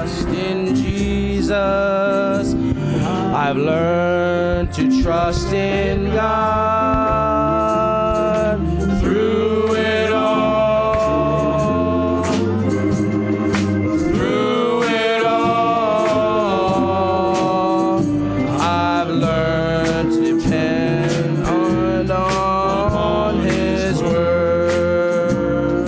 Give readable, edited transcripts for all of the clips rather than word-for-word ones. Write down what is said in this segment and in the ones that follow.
In Jesus, I've learned to trust in God through it all. Through it all, I've learned to depend on His word.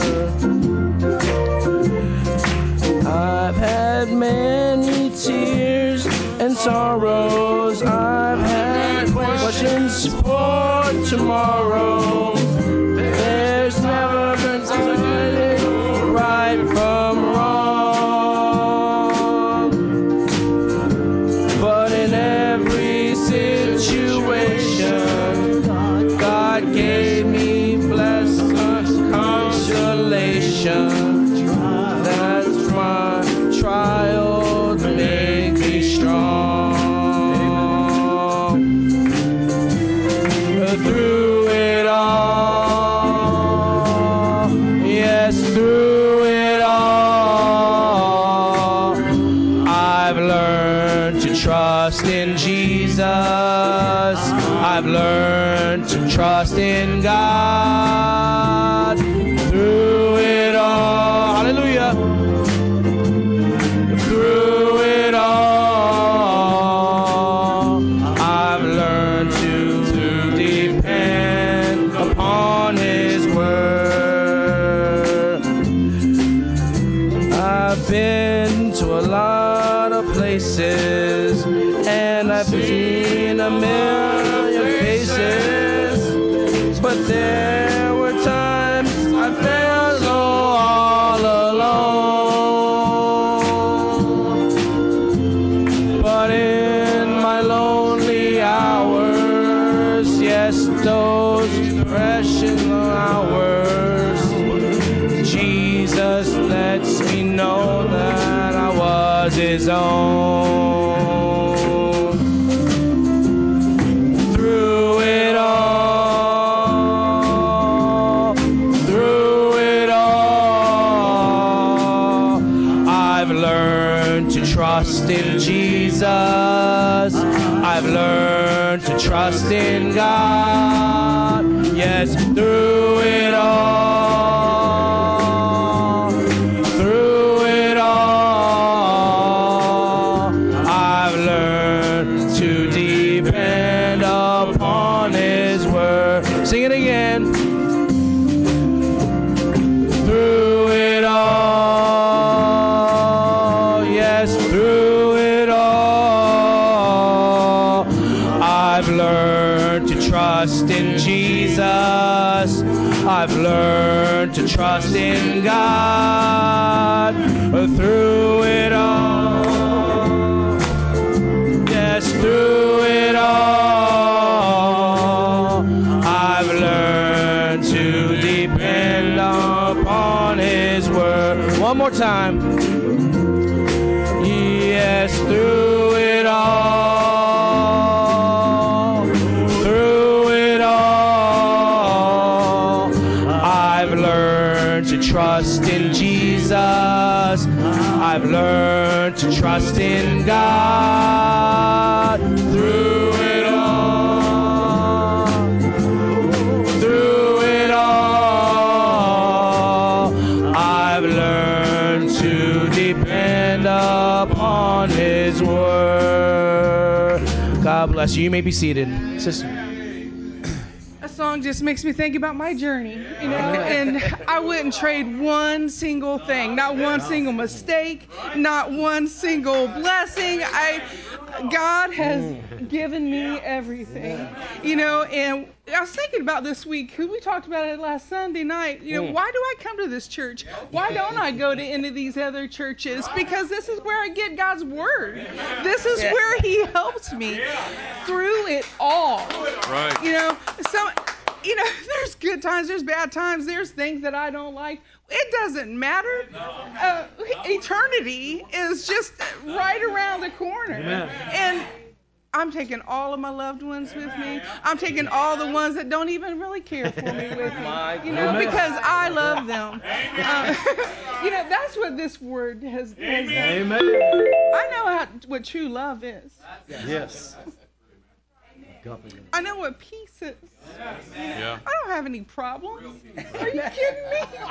I've had many tears and sorrows. I've had questions for tomorrow. There's never been something right from wrong. But in every situation, God gave me blessed consolation. That's my trial to make me strong. Through it all, yes, through it all, I've learned to trust in Jesus. I've learned to trust in God. Through it all, hallelujah. Through it all, I've learned to depend upon His word. I've been to a lot of places, and I've seen a million faces, but there were times I felt so all alone. But in my lonely hours, yes, those precious hours, Jesus lets me know that I was His own. Through it all, through it all, I've learned to trust in Jesus. I've learned to trust in God. Yes, through it all, through it all, I've learned to depend upon His word. Sing it again. Through it all, yes, through it all, I've learned to trust in Jesus. I've learned to trust in God. Through it all, yes, through it all, I've learned to depend upon His word. One more time. Yes, through it all, through it all, I've learned to trust in Jesus. I've learned to trust in God. Through it all, through it all, I've learned to depend upon His word. God bless you. You may be seated. Sister. A song just makes me think about my journey, you know, and I wouldn't trade one single thing, not one single mistake, not one single blessing. God has given me everything, you know, and I was thinking about this week, because we talked about it last Sunday night, you know, why do I come to this church? Why don't I go to any of these other churches? Because this is where I get God's word. This is where He helps me through it all. Right. You know, so, you know, there's good times, there's bad times, there's things that I don't like. It doesn't matter. Eternity is just right around the corner. Amen. And I'm taking all of my loved ones with me. I'm taking all the ones that don't even really care for me with me, because I love them. That's what this word has done. Amen. I know what true love is. Yes. I know what peace is. Yeah. I don't have any problems. Are you kidding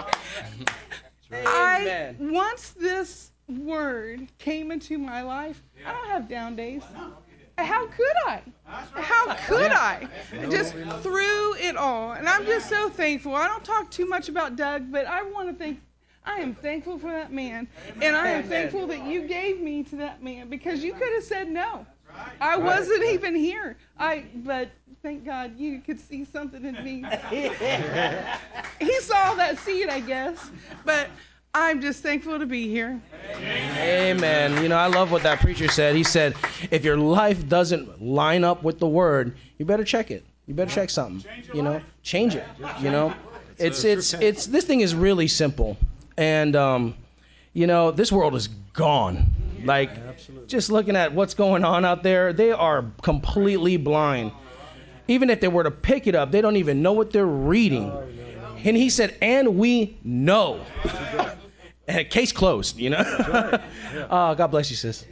me? Once this word came into my life, I don't have down days. How could I? How could I? Just through it all. And I'm just so thankful. I don't talk too much about Doug, but I am thankful for that man. And I am thankful that you gave me to that man, because you could have said no. I wasn't even here. But thank God you could see something in me. He saw that seed, I guess. But I'm just thankful to be here. Amen. I love what that preacher said. He said, if your life doesn't line up with the word, you better check it. You better check something. Change it. It's this thing is really simple. And this world is gone. Like, just looking at what's going on out there, they are completely blind. Even if they were to pick it up, they don't even know what they're reading. And he said, and we know. Case closed, God bless you, sis.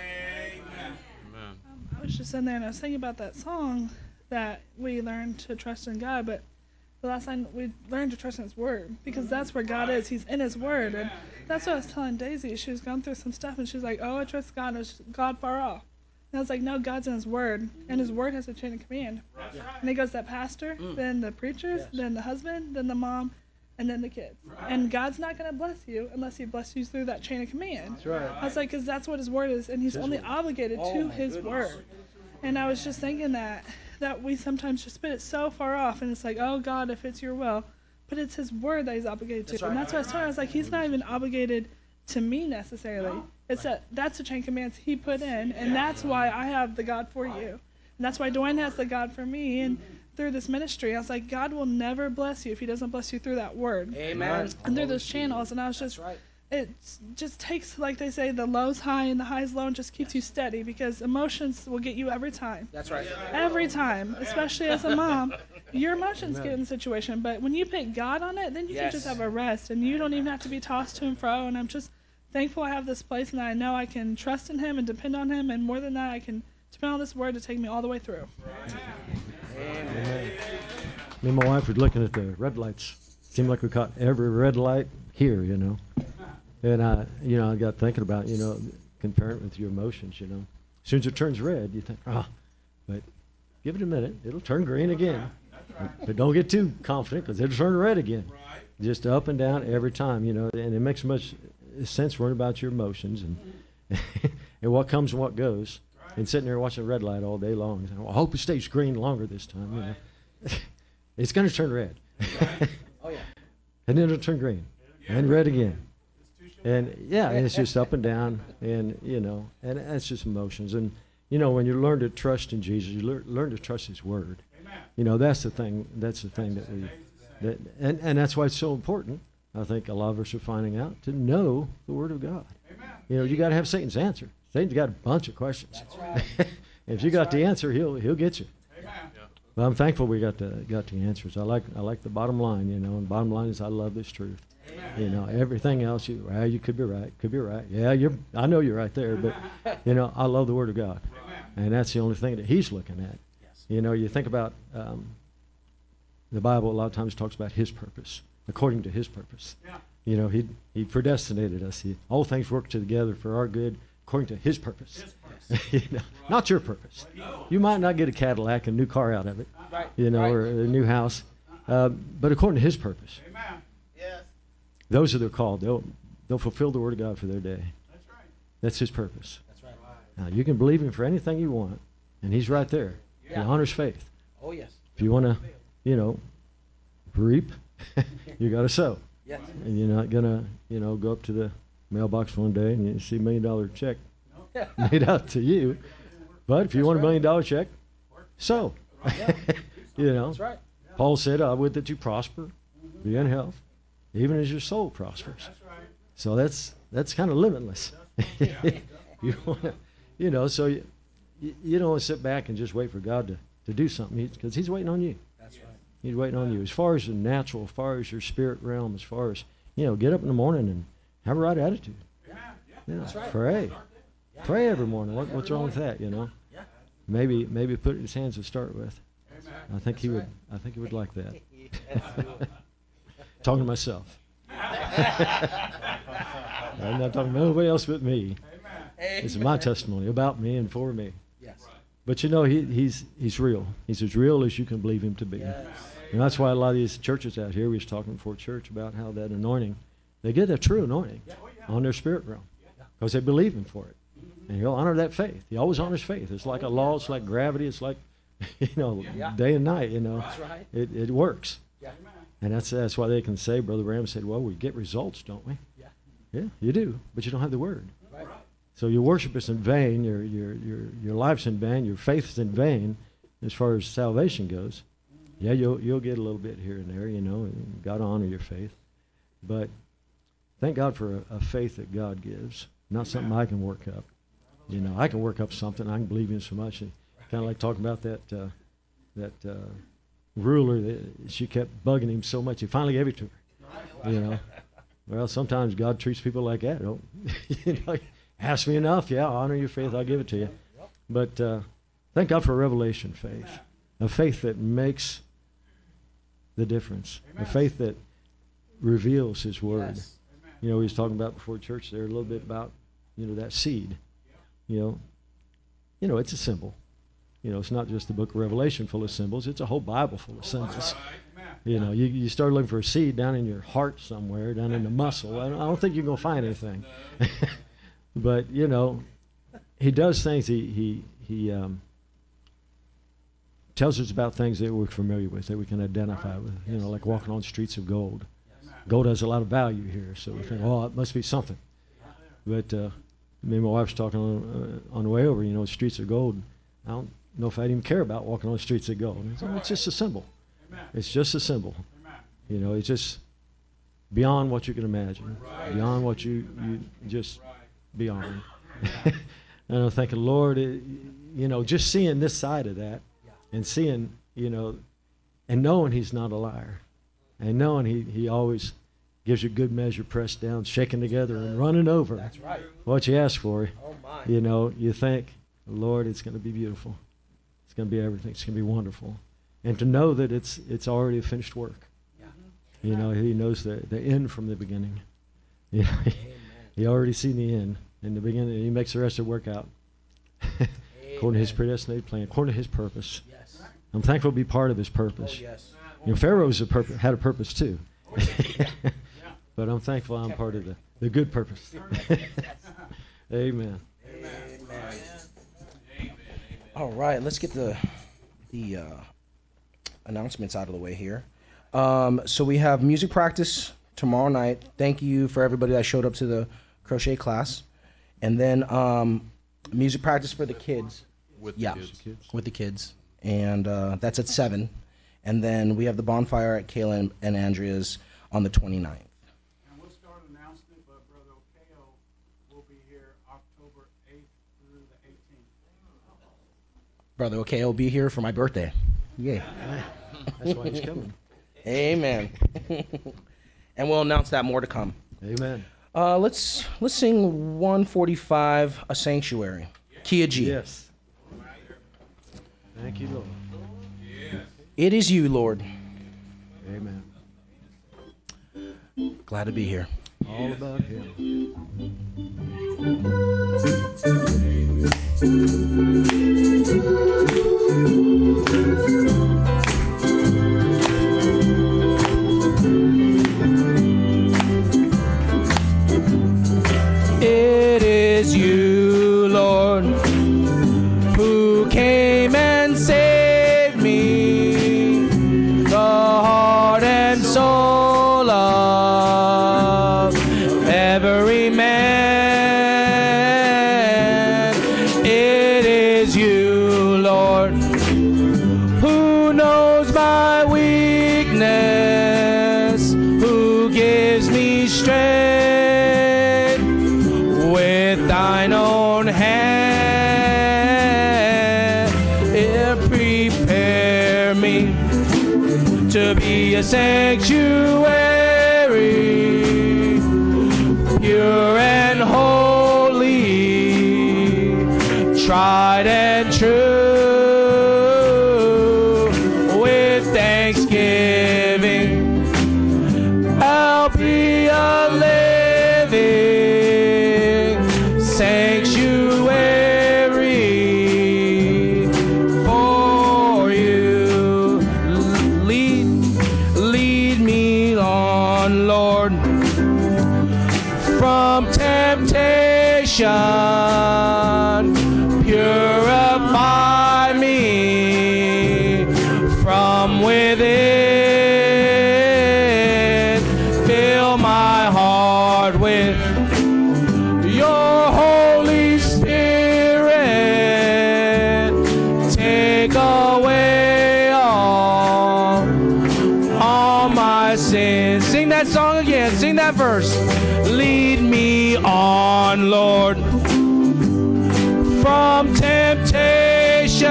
I was just in there and I was thinking about that song that we learned to trust in God, but the last time we learned to trust in His Word, because that's where God is. He's in His Word. And that's what I was telling Daisy. She was going through some stuff and she was like, oh, I trust God. Is God far off? And I was like, no, God's in His Word, and His Word has a chain of command. And it goes that pastor, then the preachers, then the husband, then the mom, and then the kids. And God's not going to bless you unless He blesses you through that chain of command. That's right. I was like, because that's what His Word is, and He's only obligated to His Word. And I was just thinking that we sometimes just spit it so far off, and it's like, oh, God, if it's your will. But it's His Word that He's obligated to. And that's what I was telling her. I was like, He's not even obligated to me necessarily. It's that's the chain of commands He put in, and that's why I have the God for you. And that's why Dwayne has the God for me. And through this ministry, I was like, God will never bless you if He doesn't bless you through that word. Amen. And through those channels. And I was just, it just takes, like they say, the lows high and the highs low, and just keeps you steady, because emotions will get you every time. That's right. Every time, especially as a mom, your emotions get in the situation. But when you pick God on it, then you can just have a rest, and you don't even have to be tossed to and fro. And I'm just thankful I have this place, and I know I can trust in Him and depend on Him, and more than that, I can depend on this word to take me all the way through. Amen. Me and my wife were looking at the red lights. Seemed like we caught every red light here, And I got thinking about, comparing it with your emotions, As soon as it turns red, you think, but give it a minute, it'll turn green again. But don't get too confident, because it'll turn red again. Just up and down every time, and it makes much sense worrying about your emotions and and what comes and what goes. And sitting there watching a red light all day long. I hope it stays green longer this time. It's going to turn red. Oh, yeah. And then it'll turn green. And red again. And, it's just up and down. And, and it's just emotions. And, when you learn to trust in Jesus, you learn to trust His Word. That's the thing. That's the thing and that's why it's so important. I think a lot of us are finding out to know the Word of God. You got to have Satan's answer. Satan's got a bunch of questions. That's right. If you got the answer, he'll get you. Amen. But I'm thankful we got the answers. I like the bottom line, And the bottom line is I love this truth. Amen. Everything else, you could be right. Yeah, I know you're right there, but I love the Word of God, and that's the only thing that He's looking at. Yes. You think about the Bible. A lot of times talks about His purpose, according to His purpose. Yeah. He predestinated us. All things work together for our good, according to His purpose. Not your purpose. You might not get a Cadillac, a new car out of it, or a new house, but according to His purpose. Amen. Yes. Those that are called, they'll fulfill the Word of God for their day. That's right. That's His purpose. That's right. Now, you can believe Him for anything you want, and He's right there. Yeah. He honors faith. Oh, yes. If you want to, reap, you got to sow. Yes. And you're not going to, go up to the mailbox one day and you see $1 million check made out to you. But if you want $1 million check, sow. That's right. Paul said, I would that you prosper, be in health, even as your soul prospers. So that's kind of limitless. You want to, so you don't sit back and just wait for God to do something, because he's waiting on you. That's right. He's waiting on you. As far as the natural, as far as your spirit realm, as far as, get up in the morning and have a right attitude. That's right. Pray. Pray every morning. What's wrong with that, Maybe put it in his hands to start with. I think he would like that. Talking to myself. I'm not talking to nobody else but me. This is my testimony about me and for me. Yes. But he's real. He's as real as you can believe him to be. Yes. And that's why a lot of these churches out here, we was talking before church about how that anointing, they get a true anointing on their spirit realm because they believe him for it. And he'll honor that faith. He always honors faith. It's like a law. It's like gravity. It's like, day and night, That's right. It works. Yeah. And that's why they can say, Brother Ram said, well, we get results, don't we? Yeah. Yeah, you do, but you don't have the word. Right. So your worship is in vain, your life's in vain, your faith's in vain as far as salvation goes. Yeah, you'll get a little bit here and there, and God honor your faith. But thank God for a faith that God gives, not something I can work up. I can work up something. I can believe in so much. And kind of like talking about that ruler that she kept bugging him so much, he finally gave it to her. Well, sometimes God treats people like that. Ask me enough, I'll honor your faith, I'll give it to you. But thank God for revelation faith, a faith that makes the difference, a faith that reveals his word. Yes. We was talking about before church there a little bit about, that seed. It's a symbol. It's not just the book of Revelation full of symbols. It's a whole Bible full of symbols. You start looking for a seed down in your heart somewhere, down in the muscle. I don't think you're going to find anything. But, he does things. He tells us about things that we're familiar with, that we can identify with, like walking on streets of gold. Gold has a lot of value here, so we think, it must be something. But me and my wife was talking on the way over, streets of gold. I don't know if I'd even care about walking on the streets of gold. It's just a symbol. It's just a symbol. It's just beyond what you can imagine, beyond what you just beyond. And I'm thinking, Lord, just seeing this side of that and seeing, and knowing he's not a liar and knowing he always gives you good measure, pressed down, shaken together, and running over. That's right. What you ask for, Oh my. you think, Lord, it's going to be beautiful. It's going to be everything. It's going to be wonderful. And to know that it's already a finished work. Yeah. He knows the end from the beginning. He already seen the end in the beginning, and he makes the rest of it work out according to his predestinated plan, according to his purpose. Yes. I'm thankful to be part of his purpose. Oh, yes. Pharaoh had a purpose too. But I'm thankful I'm part of the good purpose. Amen. Amen. All right, let's get the announcements out of the way here. So we have music practice tomorrow night. Thank you for everybody that showed up to the crochet class. And then music practice for the kids. With the kids. And that's at 7. And then we have the bonfire at Kayla and Andrea's on the 29th. And we'll start an announcement, but Brother Okeo will be here October 8th through the 18th. Brother Okeo will be here for my birthday. Yay. That's why he's coming. Amen. And we'll announce that more to come. Amen. Let's sing 145, A Sanctuary. Kia G. Yes. Thank you, Lord. It is you, Lord. Amen. Glad to be here. All about him. It is you, Lord, who came and saved me, the heart and soul of every man. It is you, Lord, who knows my weakness, who gives me strength. With thine own hand to be a sanctuary, pure and holy, tried and true, with thanksgiving. I'll be a living sanctuary for you. Lead me on, Lord, from temptation. Purify me from within. Fill my heart with your Holy Spirit. Take away all my sins. Sing that song again. Sing that verse. Lead me on, Lord, from temptation.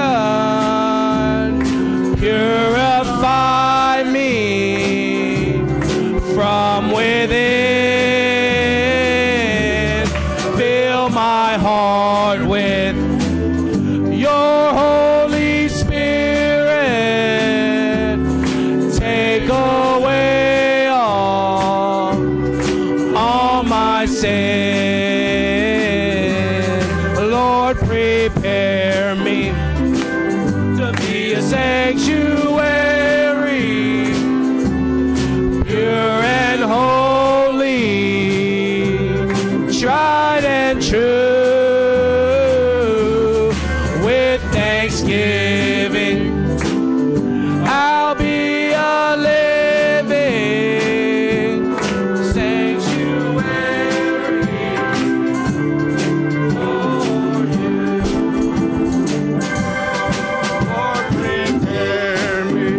Purify me from within. Fill my heart with your Holy Spirit. Take away all my sin. Lord, prepare me to be a sanctuary, pure and holy, tried and true, with thanksgiving. I'll be a living sanctuary for you. Lord, prepare me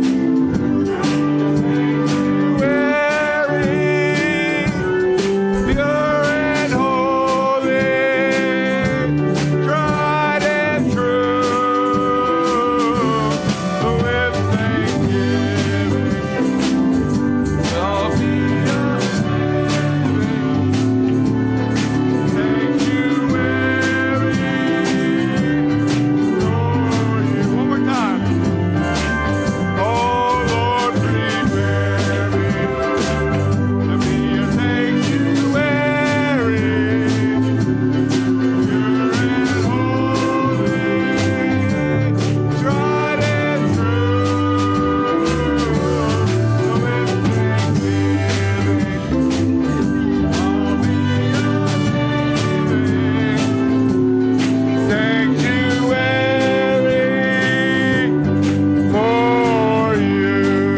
sanctuary, pure and holy, tried and true, with thanksgiving. I'll be a sanctuary for you. One more time. Oh Lord, prepare me to be a sanctuary, pure and holy, tried and true, with thanksgiving. I'll be a living sanctuary for you.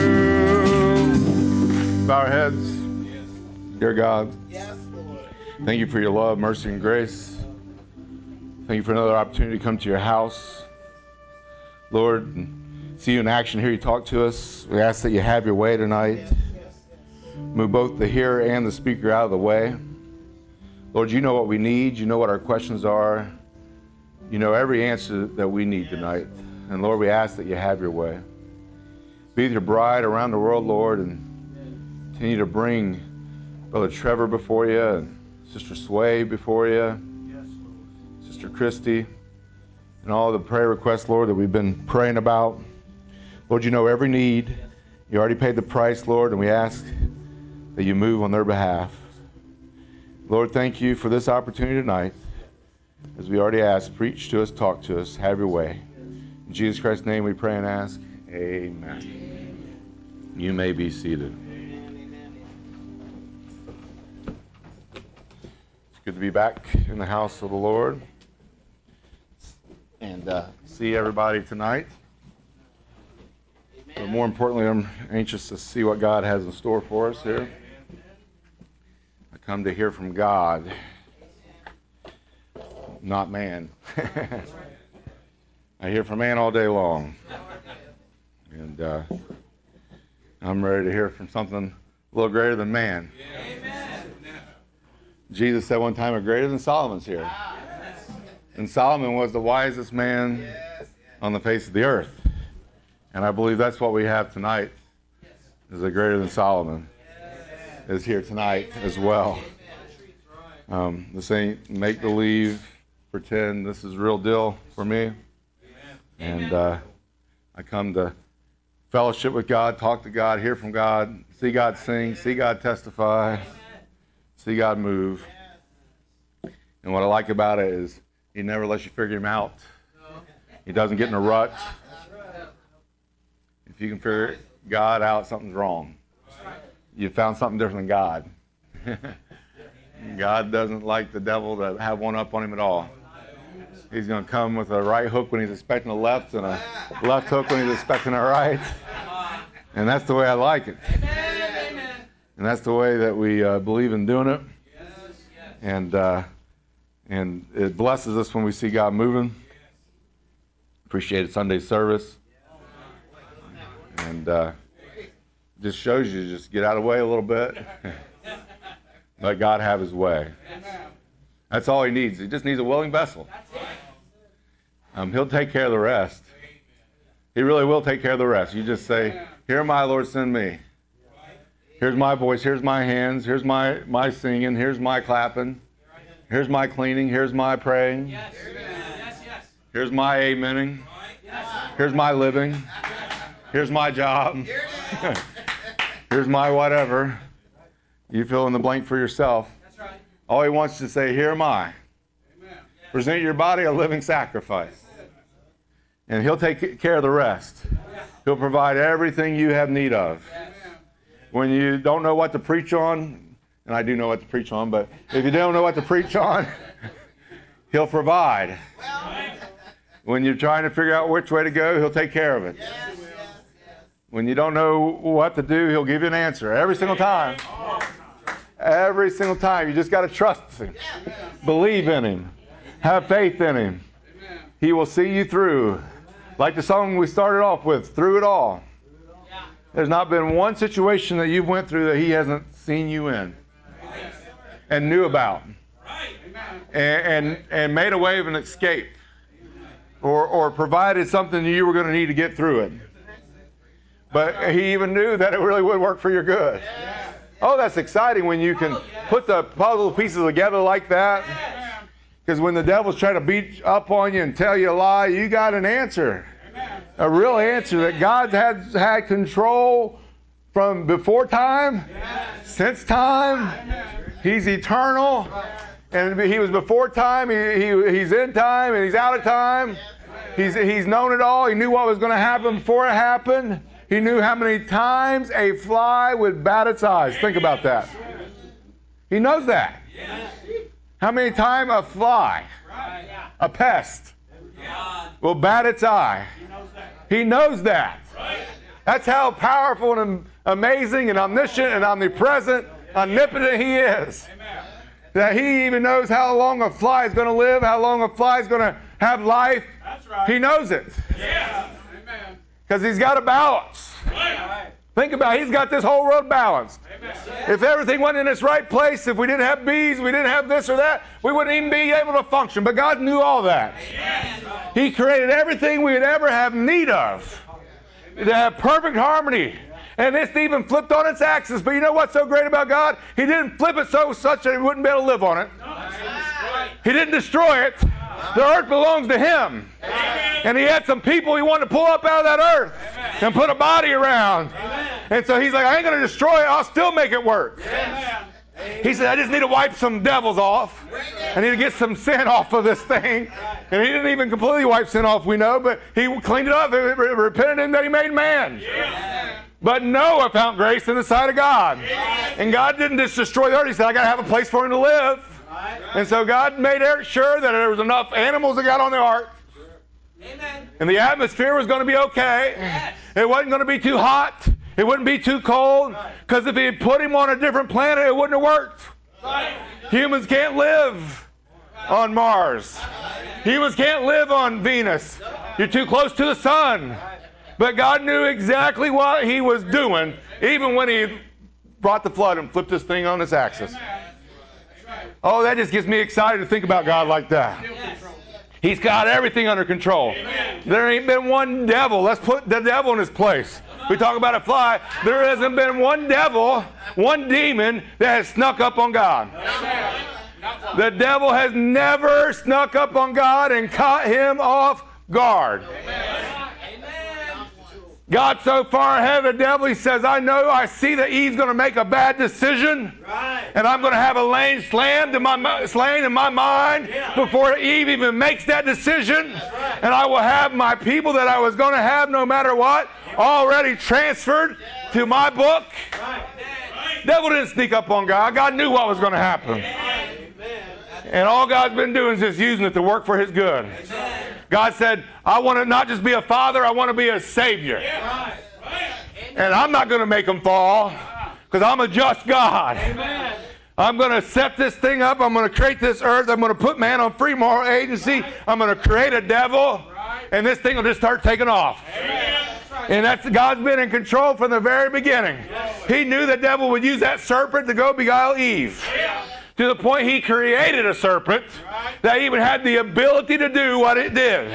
Bow our heads. Dear God, thank you for your love, mercy, and grace. Thank you for another opportunity to come to your house, Lord, and see you in action, hear you talk to us. We ask that you have your way tonight. Move both the hearer and the speaker out of the way. Lord, you know what we need. You know what our questions are. You know every answer that we need tonight. And Lord, we ask that you have your way. Be with your bride around the world, Lord, and continue to bring Brother Trevor before you, and Sister Sway before you, Sister Christy, and all the prayer requests, Lord, that we've been praying about. Lord, you know every need. You already paid the price, Lord, and we ask that you move on their behalf. Lord, thank you for this opportunity tonight. As we already asked, preach to us, talk to us, have your way. In Jesus Christ's name we pray and ask, amen. You may be seated. It's good to be back in the house of the Lord and see everybody tonight. But more importantly, I'm anxious to see what God has in store for us here. I come to hear from God, not man. I hear from man all day long. And I'm ready to hear from something a little greater than man. Jesus said one time, "A greater than Solomon's here." And Solomon was the wisest man on the face of the earth. And I believe that's what we have tonight. is a greater than Solomon, is here tonight as well. This ain't make-believe, pretend. This is real deal for me. And I come to fellowship with God, talk to God, hear from God, see God sing, see God testify, see God move. And what I like about it is He never lets you figure Him out. He doesn't get in a rut. If you can figure God out, something's wrong. You found something different than God. God doesn't like the devil to have one up on him at all. He's going to come with a right hook when he's expecting a left and a left hook when he's expecting a right. And that's the way I like it. And that's the way that we believe in doing it. And it blesses us when we see God moving. Appreciated Sunday service. And just shows you, just get out of the way a little bit. Let God have His way. That's all He needs. He just needs a willing vessel. He'll take care of the rest. He really will take care of the rest. You just say, here am I, Lord, send me. Here's my voice. Here's my hands. Here's my singing. Here's my clapping. Here's my cleaning. Here's my praying. Here's my amening. Here's my living. Here's my job. Here's my whatever. You fill in the blank for yourself. All He wants to say, here am I. Present your body a living sacrifice. And He'll take care of the rest. He'll provide everything you have need of. When you don't know what to preach on, and I do know what to preach on, but if you don't know what to preach on, He'll provide. When you're trying to figure out which way to go, He'll take care of it. When you don't know what to do, He'll give you an answer every single time. Every single time. You just got to trust Him. Believe in Him. Have faith in Him. He will see you through. Like the song we started off with, Through It All. There's not been one situation that you've went through that He hasn't seen you in and knew about and made a way of an escape or provided something you were going to need to get through it. But He even knew that it really would work for your good. Oh, that's exciting when you can put the puzzle pieces together like that. Because when the devil's trying to beat up on you and tell you a lie, you got an answer. A real answer that God has had control from before time, since time. He's eternal. And He was before time, He's in time, and He's out of time. He's known it all. He knew what was going to happen before it happened. He knew how many times a fly would bat its eyes. Think about that. He knows that. How many times a fly, a pest, will bat its eye. He knows that. That's how powerful and amazing and omniscient and omnipresent, omnipotent He is. That He even knows how long a fly is going to live, how long a fly is going to have life. He knows it. Because He's got a balance. Think about it. He's got this whole world balanced. If everything went in its right place, if we didn't have bees, we didn't have this or that, we wouldn't even be able to function. But God knew all that. He created everything we would ever have need of to have perfect harmony. And it's even flipped on its axis. But you know what's so great about God? He didn't flip it such that He wouldn't be able to live on it. He didn't destroy it. The earth belongs to Him. And He had some people He wanted to pull up out of that earth and put a body around. And so He's like, I ain't going to destroy it. I'll still make it work. He said, I just need to wipe some devils off. I need to get some sin off of this thing. And He didn't even completely wipe sin off, we know, but He cleaned it up and repented in that He made man. But Noah found grace in the sight of God. And God didn't just destroy the earth. He said, I got to have a place for him to live. And so God made sure that there was enough animals that got on the ark. And the atmosphere was going to be okay. It wasn't going to be too hot. It wouldn't be too cold. Because if He had put him on a different planet, it wouldn't have worked. Humans can't live on Mars. Humans can't live on Venus. You're too close to the sun. But God knew exactly what He was doing, even when He brought the flood and flipped this thing on its axis. Oh, that just gets me excited to think about God like that. He's got everything under control. There ain't been one devil. Let's put the devil in his place. We talk about a fly. There hasn't been one devil, one demon that has snuck up on God. The devil has never snuck up on God and caught him off guard. God so far ahead of the devil, he says, I see that Eve's going to make a bad decision, and I'm going to have a lane slain in my mind before Eve even makes that decision, and I will have my people that I was going to have no matter what already transferred to my book. Devil didn't sneak up on God. God knew what was going to happen. And all God's been doing is just using it to work for his good. God said, I want to not just be a father, I want to be a savior. And I'm not going to make them fall because I'm a just God. I'm going to set this thing up. I'm going to create this earth. I'm going to put man on free moral agency. I'm going to create a devil, and this thing will just start taking off. And that's God's been in control from the very beginning. He knew the devil would use that serpent to go beguile Eve. To the point he created a serpent that even had the ability to do what it did.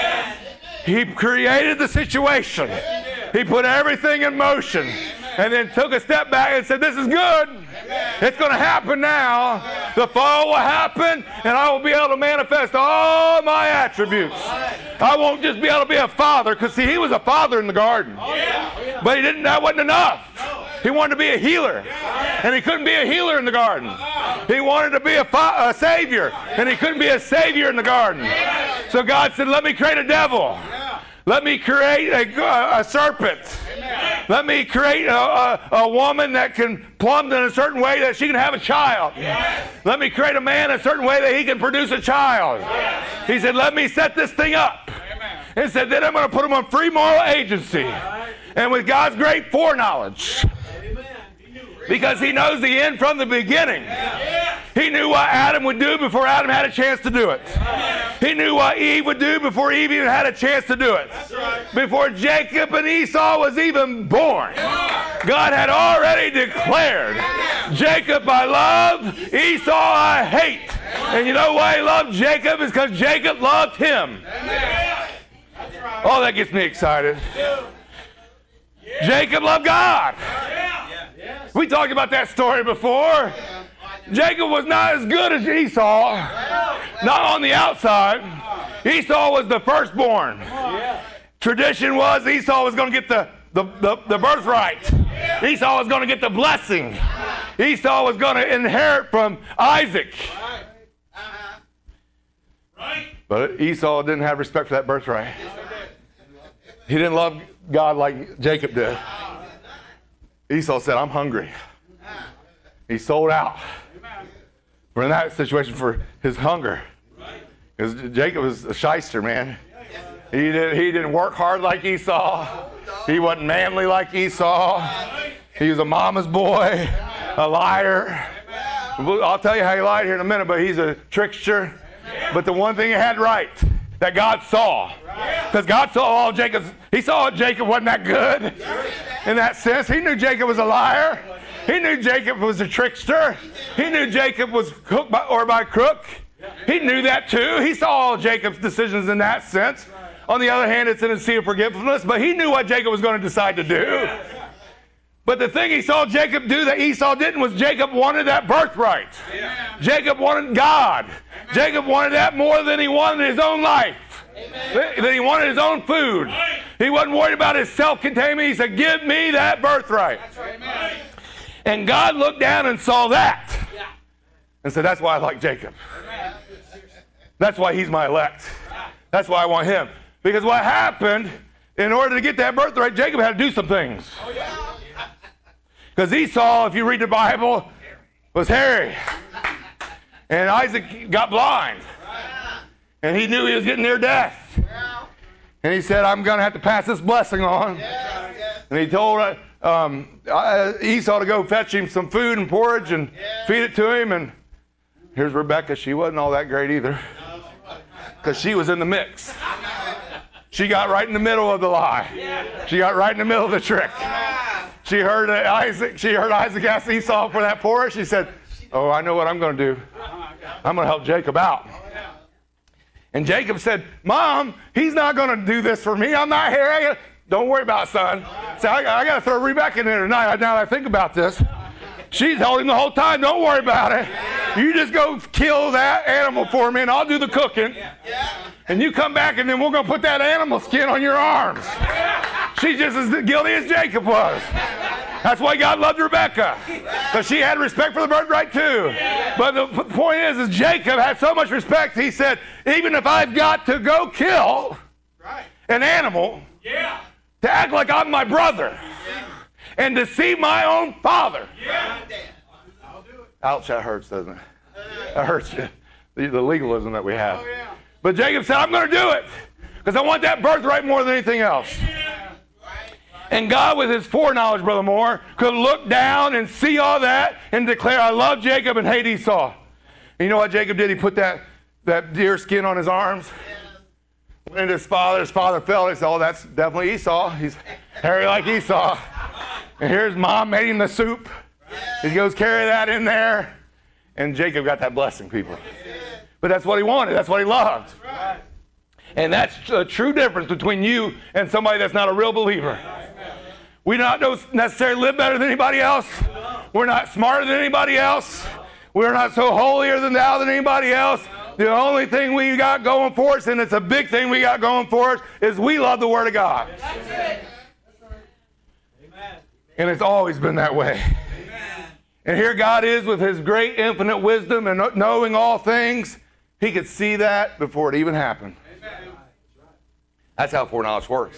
He created the situation. He put everything in motion and then took a step back and said, this is good. It's going to happen now. The fall will happen and I will be able to manifest all my attributes. I won't just be able to be a father, because see, he was a father in the garden. But that wasn't enough. He wanted to be a healer, and he couldn't be a healer in the garden. He wanted to be a savior, and he couldn't be a savior in the garden. So God said, let me create a devil. Let me create a serpent. Let me create a woman that can plumb in a certain way that she can have a child. Let me create a man a certain way that he can produce a child. He said, let me set this thing up. And said, then I'm going to put him on free moral agency. And with God's great foreknowledge, because he knows the end from the beginning. He knew what Adam would do before Adam had a chance to do it. He knew what Eve would do before Eve even had a chance to do it. Before Jacob and Esau was even born, God had already declared, Jacob I love, Esau I hate. And you know why he loved Jacob? Is because Jacob loved him. Oh, that gets me excited. Jacob loved God. We talked about that story before. Jacob was not as good as Esau. Not on the outside. Esau was the firstborn. Tradition was Esau was going to get the birthright. Esau was going to get the blessing. Esau was going to inherit from Isaac. But Esau didn't have respect for that birthright. He didn't love God like Jacob did. Esau said, I'm hungry. He sold out for in that situation for his hunger. Because Jacob was a shyster, man. He didn't work hard like Esau. He wasn't manly like Esau. He was a mama's boy, a liar. I'll tell you how he lied here in a minute, but he's a trickster. But the one thing he had right, that God saw. Because God saw all Jacob's. He saw Jacob wasn't that good in that sense. He knew Jacob was a liar. He knew Jacob was a trickster. He knew Jacob was hooked by crook. He knew that too. He saw all Jacob's decisions in that sense. On the other hand, it's in a sea of forgetfulness, but he knew what Jacob was going to decide to do. But the thing he saw Jacob do that Esau didn't was Jacob wanted that birthright. Jacob wanted God. Jacob wanted that more than he wanted his own life. That he wanted his own food. He wasn't worried about his self-containment. He said, give me that birthright. And God looked down and saw that. And said, that's why I like Jacob. That's why he's my elect. That's why I want him. Because what happened, in order to get that birthright, Jacob had to do some things. Because Esau, if you read the Bible, was hairy. And Isaac got blind. And he knew he was getting near death. And he said, I'm going to have to pass this blessing on. And he told Esau to go fetch him some food and porridge and feed it to him. And here's Rebecca. She wasn't all that great either. Because she was in the mix. She got right in the middle of the lie. She got right in the middle of the trick. She heard Isaac ask Esau for that porridge. She said, oh, I know what I'm going to do. I'm going to help Jacob out. And Jacob said, Mom, he's not going to do this for me. I'm not here. Don't worry about it, son. So I got to throw Rebecca in there tonight. Now that I think about this, she's held him the whole time. Don't worry about it. You just go kill that animal for me, and I'll do the cooking. And you come back, and then we're going to put that animal skin on your arms. She's just as guilty as Jacob was. That's why God loved Rebecca, because she had respect for the birthright too. But the point is Jacob had so much respect, he said, even if I've got to go kill an animal to act like I'm my brother and deceive my own father. Ouch, that hurts, doesn't it? That hurts you, the legalism that we have. But Jacob said, I'm going to do it, because I want that birthright more than anything else. And God, with his foreknowledge, Brother Moore, could look down and see all that and declare, I love Jacob and hate Esau. And you know what Jacob did? He put that deer skin on his arms. Went into his father fell. He said, oh, that's definitely Esau. He's hairy like Esau. And here's Mom made him the soup. He goes, carry that in there. And Jacob got that blessing, people. But that's what he wanted. That's what he loved. And that's a true difference between you and somebody that's not a real believer. We don't necessarily live better than anybody else. We're not smarter than anybody else. We're not so holier than thou than anybody else. The only thing we got going for us, and it's a big thing we got going for us, is we love the Word of God. And it's always been that way. And here God is with his great infinite wisdom and knowing all things. He could see that before it even happened. That's how foreknowledge works.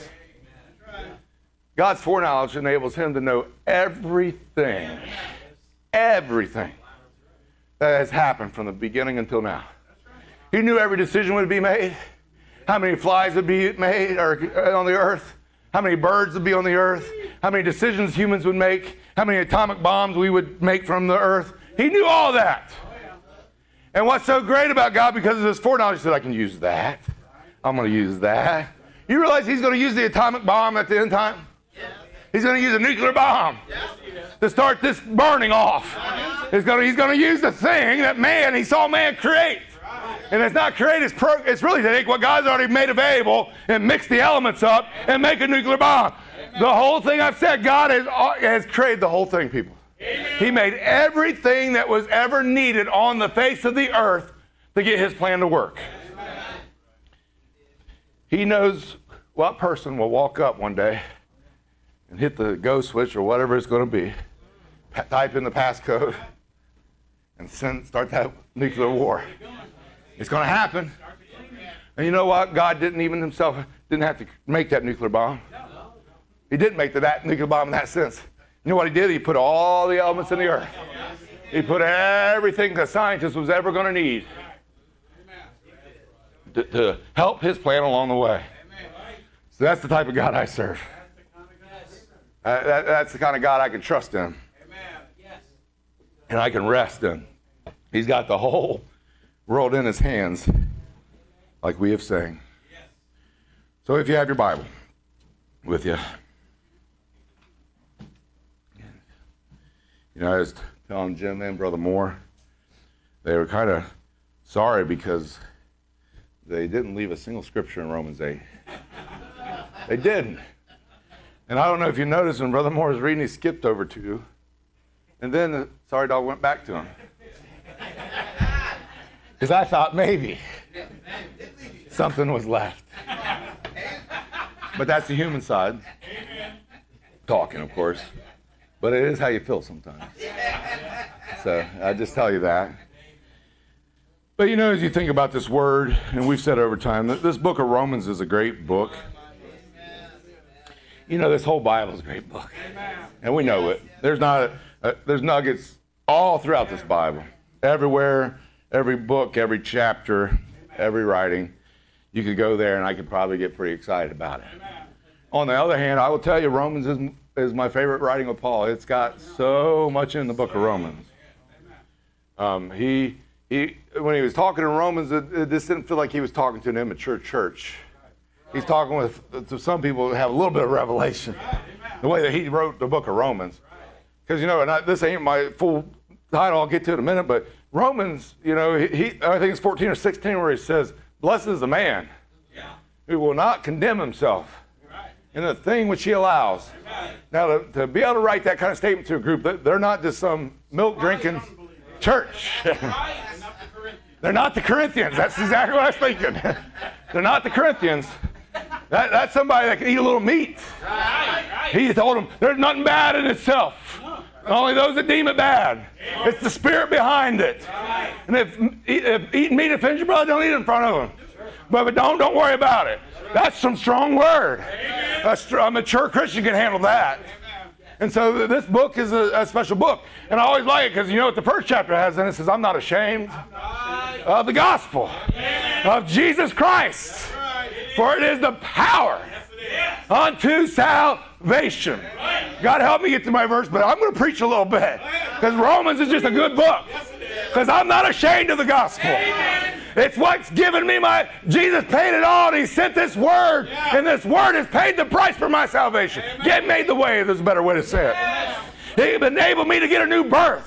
God's foreknowledge enables him to know everything that has happened from the beginning until now. He knew every decision would be made, how many flies would be made or on the earth, how many birds would be on the earth, how many decisions humans would make, how many atomic bombs we would make from the earth. He knew all that. And what's so great about God, because of his foreknowledge, he said, I can use that. I'm going to use that. You realize he's going to use the atomic bomb at the end time? He's going to use a nuclear bomb to start this burning off. He's going to use the thing that he saw man create. And it's not create, it's really to take what God's already made available and mix the elements up and make a nuclear bomb. The whole thing I've said, God has created the whole thing, people. He made everything that was ever needed on the face of the earth to get his plan to work. He knows what person will walk up one day and hit the go switch or whatever it's going to be, type in the passcode, and start that nuclear war. It's going to happen. And you know what? God didn't have to make that nuclear bomb. He didn't make that nuclear bomb in that sense. You know what he did? He put all the elements in the earth. He put everything the scientist was ever going to need to help his plan along the way. So that's the type of God I serve. That's the kind of God I can trust in. And I can rest in. He's got the whole world in his hands, like we have sang. So if you have your Bible with you, I was telling Jim and Brother Moore, they were kind of sorry because they didn't leave a single scripture in Romans 8. They didn't. And I don't know if you noticed when Brother Moore was reading, he skipped over 2. And then the sorry dog went back to him. Because I thought maybe something was left. But that's the human side. Talking, of course. But it is how you feel sometimes. So I just tell you that. But as you think about this word, and we've said over time, this book of Romans is a great book. This whole Bible is a great book. And we know it. There's nuggets all throughout this Bible. Everywhere, every book, every chapter, every writing. You could go there and I could probably get pretty excited about it. On the other hand, I will tell you, Romans is my favorite writing of Paul. It's got so much in the book of Romans. He when he was talking in Romans, it just didn't feel like he was talking to an immature church. He's talking to some people who have a little bit of revelation. The way that he wrote the book of Romans. Because, and this ain't my full title, I'll get to it in a minute, but Romans, I think it's 14 or 16 where he says, Blessed is the man who will not condemn himself in the thing which he allows. Now, to be able to write that kind of statement to a group, they're not just some milk-drinking church. They're not the Corinthians. That's exactly what I was thinking. They're not the Corinthians. That's somebody that can eat a little meat. He told them, there's nothing bad in itself. Only those that deem it bad. It's the spirit behind it. And if eating meat offends your brother, don't eat it in front of him. But don't worry about it. That's some strong word. A mature Christian can handle that. And so this book is a special book. And I always like it because you know what the first chapter has in it? It says, I'm not ashamed of the gospel of Jesus Christ. For it is the power unto salvation. God help me get to my verse, but I'm going to preach a little bit. Because Romans is just a good book. Because I'm not ashamed of the gospel. It's what's given me Jesus paid it all, and he sent this word, and this word has paid the price for my salvation. Get made the way, there's a better way to say it. He enabled me to get a new birth.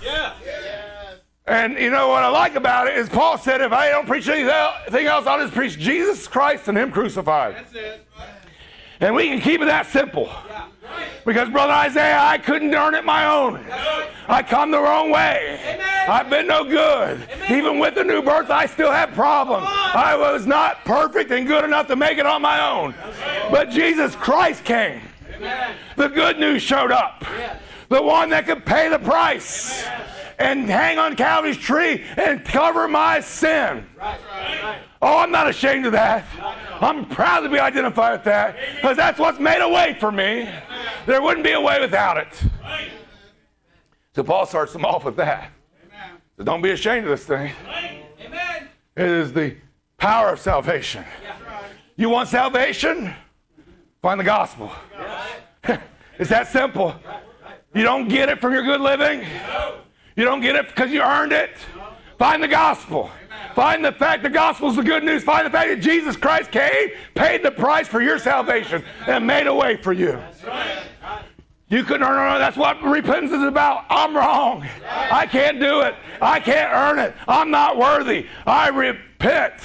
And you know what I like about it is Paul said, if I don't preach anything else, I'll just preach Jesus Christ and him crucified. That's it. And we can keep it that simple. Because, Brother Isaiah, I couldn't earn it my own. I come the wrong way. I've been no good. Even with the new birth, I still have problems. I was not perfect and good enough to make it on my own. But Jesus Christ came. The good news showed up. The one that could pay the price and hang on Calvary's tree and cover my sin. Oh, I'm not ashamed of that. I'm proud to be identified with that because that's what's made a way for me. There wouldn't be a way without it. So Paul starts them off with that. So don't be ashamed of this thing. It is the power of salvation. You want salvation? Find the gospel. It's that simple. You don't get it from your good living. You don't get it because you earned it. Find the gospel. Find the fact the gospel is the good news. Find the fact that Jesus Christ came, paid the price for your salvation, and made a way for you. You couldn't earn it. That's what repentance is about. I'm wrong. I can't do it. I can't earn it. I'm not worthy. I repent.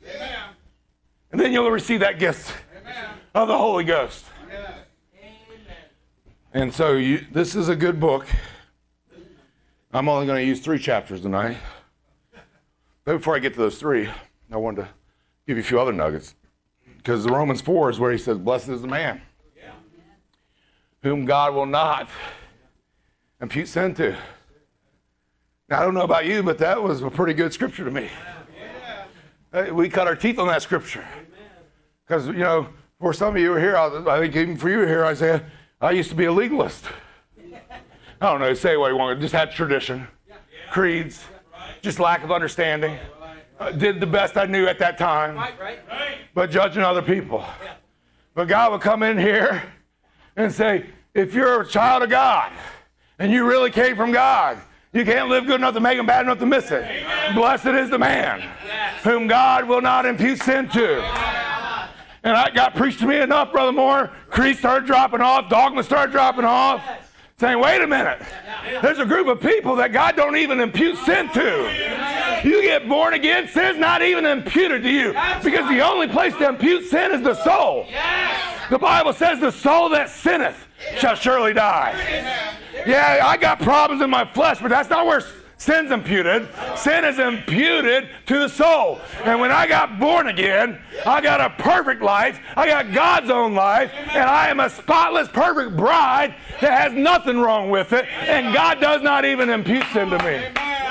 And then you'll receive that gift of the Holy Ghost. And so this is a good book. I'm only going to use 3 chapters tonight. But before I get to those 3, I wanted to give you a few other nuggets. Because the Romans 4 is where he says, blessed is the man whom God will not impute sin to. Now, I don't know about you, but that was a pretty good scripture to me. We cut our teeth on that scripture. Because, you know, for some of you who are here, I think even for you here, Isaiah, I used to be a legalist. I don't know, say what you want. Just had tradition, creeds, just lack of understanding. Did the best I knew at that time, but judging other people. But God would come in here and say, if you're a child of God and you really came from God, you can't live good enough to make him bad enough to miss it. Blessed is the man whom God will not impute sin to. And that got preached to me enough, Brother Moore. Creeds started dropping off. Dogma started dropping off. Saying, wait a minute. There's a group of people that God don't even impute sin to. You get born again, sin's not even imputed to you. Because the only place to impute sin is the soul. The Bible says the soul that sinneth shall surely die. Yeah, I got problems in my flesh, but that's not where sin's imputed. Sin is imputed to the soul. And when I got born again, I got a perfect life. I got God's own life. And I am a spotless, perfect bride that has nothing wrong with it. And God does not even impute sin to me.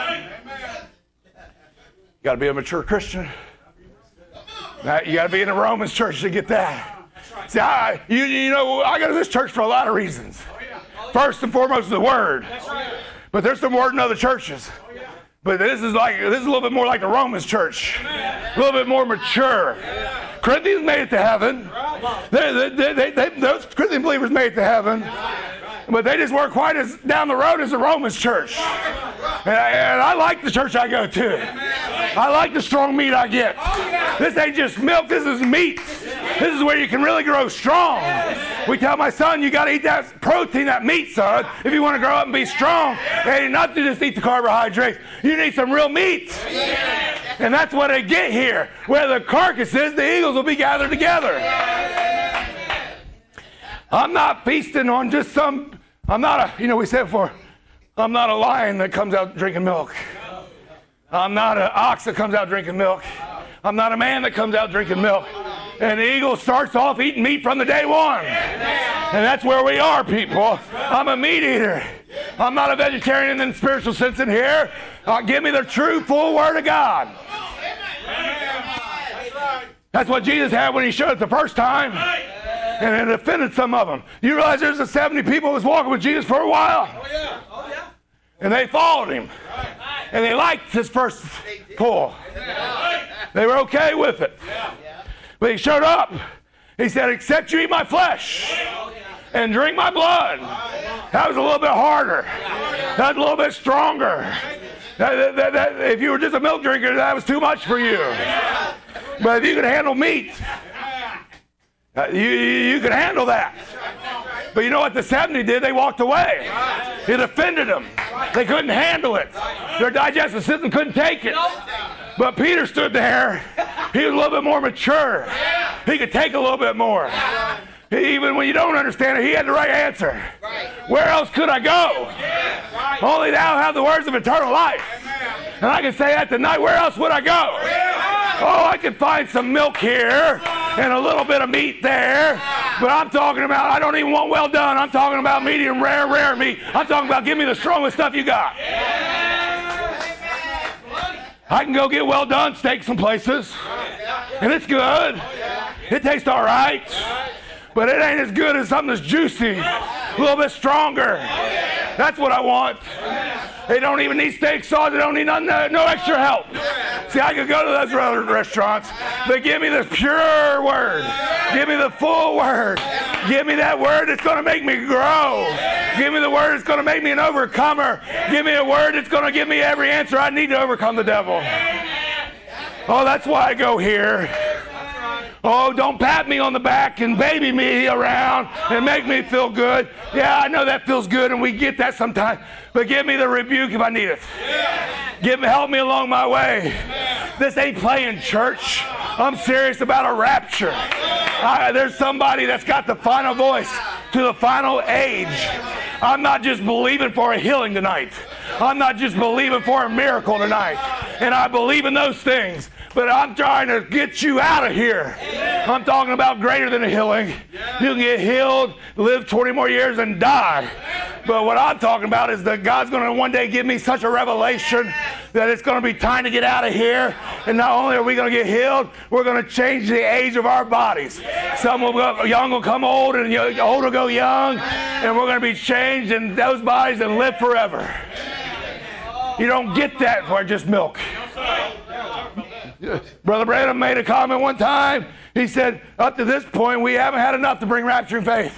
You got to be a mature Christian. Now, you got to be in the Romans church to get that. See, you know, I go to this church for a lot of reasons. First and foremost, the Word. But there's some Word in other churches. But this is a little bit more like the Romans church. A little bit more mature. Corinthians made it to heaven. Those Corinthian believers made it to heaven. But they just weren't quite as down the road as the Romans church. And I like the church I go to. I like the strong meat I get. This ain't just milk, this is meat. This is where you can really grow strong. We tell my son, you got to eat that protein, that meat, son, if you want to grow up and be strong. It ain't enough to just eat the carbohydrates. You need some real meat. And that's when they get here. Where the carcass is, the eagles will be gathered together. I'm not feasting on just some, I'm not a, we said before, I'm not a lion that comes out drinking milk. I'm not an ox that comes out drinking milk. I'm not a man that comes out drinking milk. And the eagle starts off eating meat from the day one. And that's where we are, people. I'm a meat eater. I'm not a vegetarian in the spiritual sense in here. Give me the true, full Word of God. That's what Jesus had when he showed it the first time. And it offended some of them. You realize there's a 70 people who was walking with Jesus for a while. And they followed him. And they liked his first pull. They were okay with it. But he showed up. He said, except you eat my flesh and drink my blood. That was a little bit harder. That was a little bit stronger. If you were just a milk drinker, that was too much for you. But if you could handle meat, you could handle that. But you know what the 70 did? They walked away. It offended them. They couldn't handle it. Their digestive system couldn't take it. But Peter stood there. He was a little bit more mature. He could take a little bit more. Even when you don't understand it, he had the right answer. Where else could I go? Only thou have the words of eternal life. And I can say that tonight. Where else would I go? Oh, I could find some milk here and a little bit of meat there. But I'm talking about, I don't even want well done. I'm talking about medium rare meat. I'm talking about give me the strongest stuff you got. I can go get well done steak some places. And it's good. It tastes all right. But it ain't as good as something that's juicy, a little bit stronger. That's what I want. They don't even need steak sauce. They don't need no extra help. See, I could go to those other restaurants, but give me the pure Word. Give me the full Word. Give me that Word that's going to make me grow. Give me the Word that's going to make me an overcomer. Give me a Word that's going to give me every answer I need to overcome the devil. Oh, that's why I go here. Oh, don't pat me on the back and baby me around and make me feel good. Yeah, I know that feels good and we get that sometimes. But give me the rebuke if I need it. Help me along my way. This ain't playing church. I'm serious about a rapture. There's somebody that's got the final voice to the final age. I'm not just believing for a healing tonight. I'm not just believing for a miracle tonight. And I believe in those things. But I'm trying to get you out of here. I'm talking about greater than a healing. You can get healed, live 20 more years, and die. But what I'm talking about is that God's going to one day give me such a revelation that it's going to be time to get out of here. And not only are we going to get healed, we're going to change the age of our bodies. Some will go, young will come old, and old will go young. And we're going to be changed in those bodies and live forever. You don't get that for just milk. Brother Branham made a comment one time. He said, up to this point, we haven't had enough to bring rapture and faith.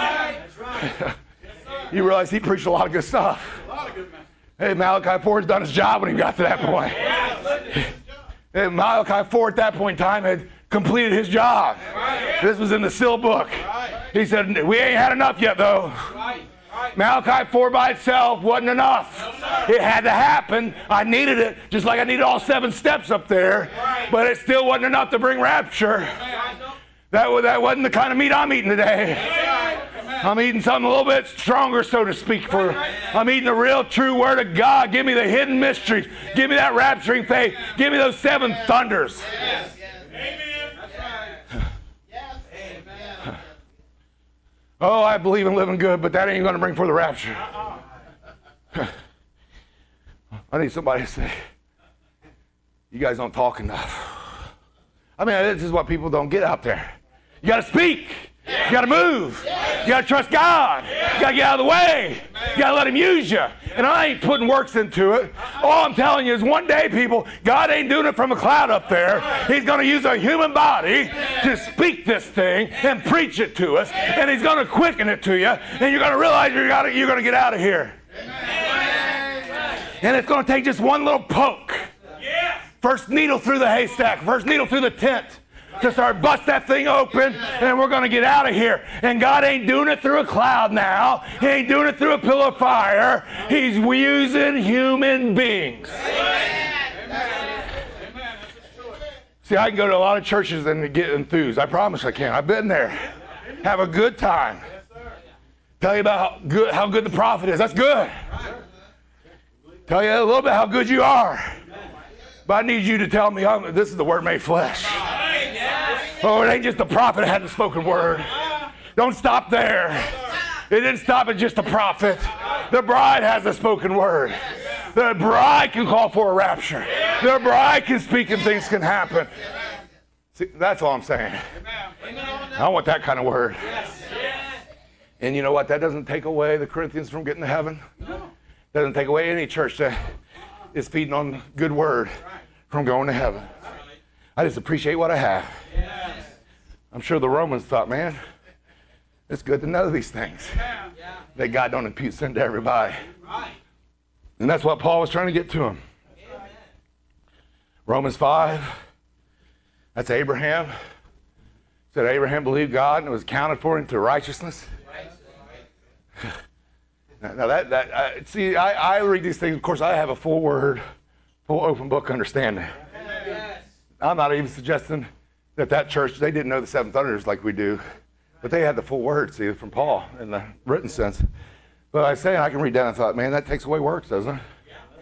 You realize he preached a lot of good stuff. Hey, Malachi 4 has done his job when he got to that point. And Malachi 4 at that point in time had completed his job. This was in the seal book. He said, we ain't had enough yet, though. Malachi 4 by itself wasn't enough. It had to happen. I needed it, just like I needed all 7 steps up there. But it still wasn't enough to bring rapture. That wasn't the kind of meat I'm eating today. I'm eating something a little bit stronger, so to speak. I'm eating the real, true Word of God. Give me the hidden mysteries. Give me that rapturing faith. Give me those 7 thunders. Oh, I believe in living good, but that ain't going to bring forth the rapture. I need somebody to say, you guys don't talk enough. I mean, this is what people don't get out there. You got to speak. You got to move. You got to trust God. You got to get out of the way. You got to let Him use you. And I ain't putting works into it. All I'm telling you is one day, people, God ain't doing it from a cloud up there. He's going to use a human body to speak this thing and preach it to us. And He's going to quicken it to you. And you're going to realize you're going to get out of here. And it's going to take just one little poke. First needle through the haystack. First needle through the tent. To start bust that thing open, and we're going to get out of here. And God ain't doing it through a cloud now. He ain't doing it through a pillar of fire. He's using human beings. See, I can go to a lot of churches and get enthused. I promise I can. I've been there. Have a good time. Tell you about how good the prophet is. That's good. Tell you a little bit how good you are. But I need you to tell me this is the Word made flesh. Oh, it ain't just the prophet that had the spoken word. Don't stop there. It didn't stop at just the prophet. The bride has the spoken word. The bride can call for a rapture. The bride can speak and things can happen. See, that's all I'm saying. I want that kind of word. And you know what? That doesn't take away the Corinthians from getting to heaven. Doesn't take away any church that is feeding on good word from going to heaven. I just appreciate what I have. I'm sure the Romans thought, man, it's good to know these things. That God don't impute sin to everybody. And that's what Paul was trying to get to him. Romans 5, that's Abraham. Said Abraham believed God and it was counted for him to righteousness. Now see, I read these things. Of course, I have a full word, full open book understanding. I'm not even suggesting that church, they didn't know the seven thunders like we do, but they had the full word, see, from Paul in the written sense. But I say, I can read that and I thought, man, that takes away works, doesn't it?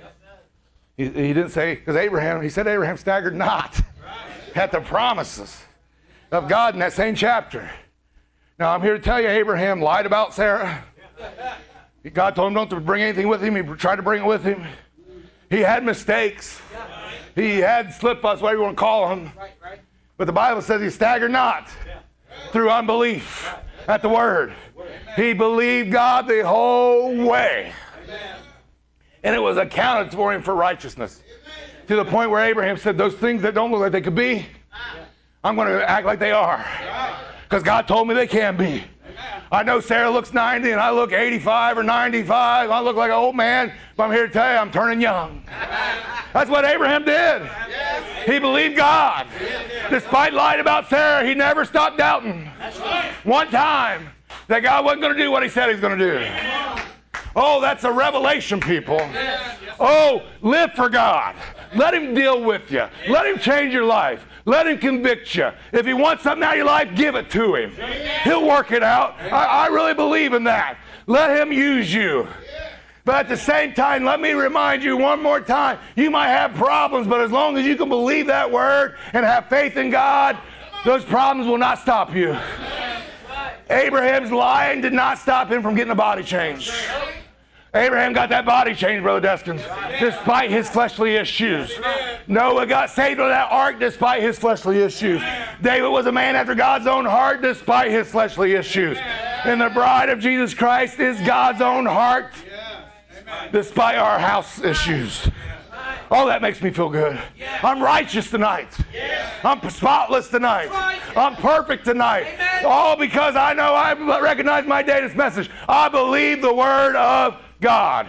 He didn't say, because he said Abraham staggered not at the promises of God in that same chapter. Now, I'm here to tell you, Abraham lied about Sarah. God told him not to bring anything with him. He tried to bring it with him. He had mistakes. He had slip-ups, whatever you want to call them. But the Bible says he staggered not through unbelief at the word. He believed God the whole way. And it was accounted for him for righteousness. To the point where Abraham said, those things that don't look like they could be, I'm going to act like they are. Because God told me they can be. I know Sarah looks 90 and I look 85 or 95. I look like an old man, but I'm here to tell you I'm turning young. That's what Abraham did. He believed God. Despite lying about Sarah, he never stopped doubting. One time that God wasn't going to do what he said he was going to do. Oh, that's a revelation, people. Oh, live for God. Let him deal with you. Let him change your life. Let him convict you. If he wants something out of your life, give it to him. He'll work it out. I really believe in that. Let him use you. But at the same time, let me remind you one more time, you might have problems, but as long as you can believe that word and have faith in God, those problems will not stop you. Abraham's lying did not stop him from getting a body change. Abraham got that body change, Brother Deskins, despite his fleshly issues. Noah got saved on that ark despite his fleshly issues. David was a man after God's own heart despite his fleshly issues. And the bride of Jesus Christ is God's own heart despite our house issues. Oh, that makes me feel good. I'm righteous tonight. I'm spotless tonight. I'm perfect tonight. All because I know I recognize my data's message. I believe the word of God.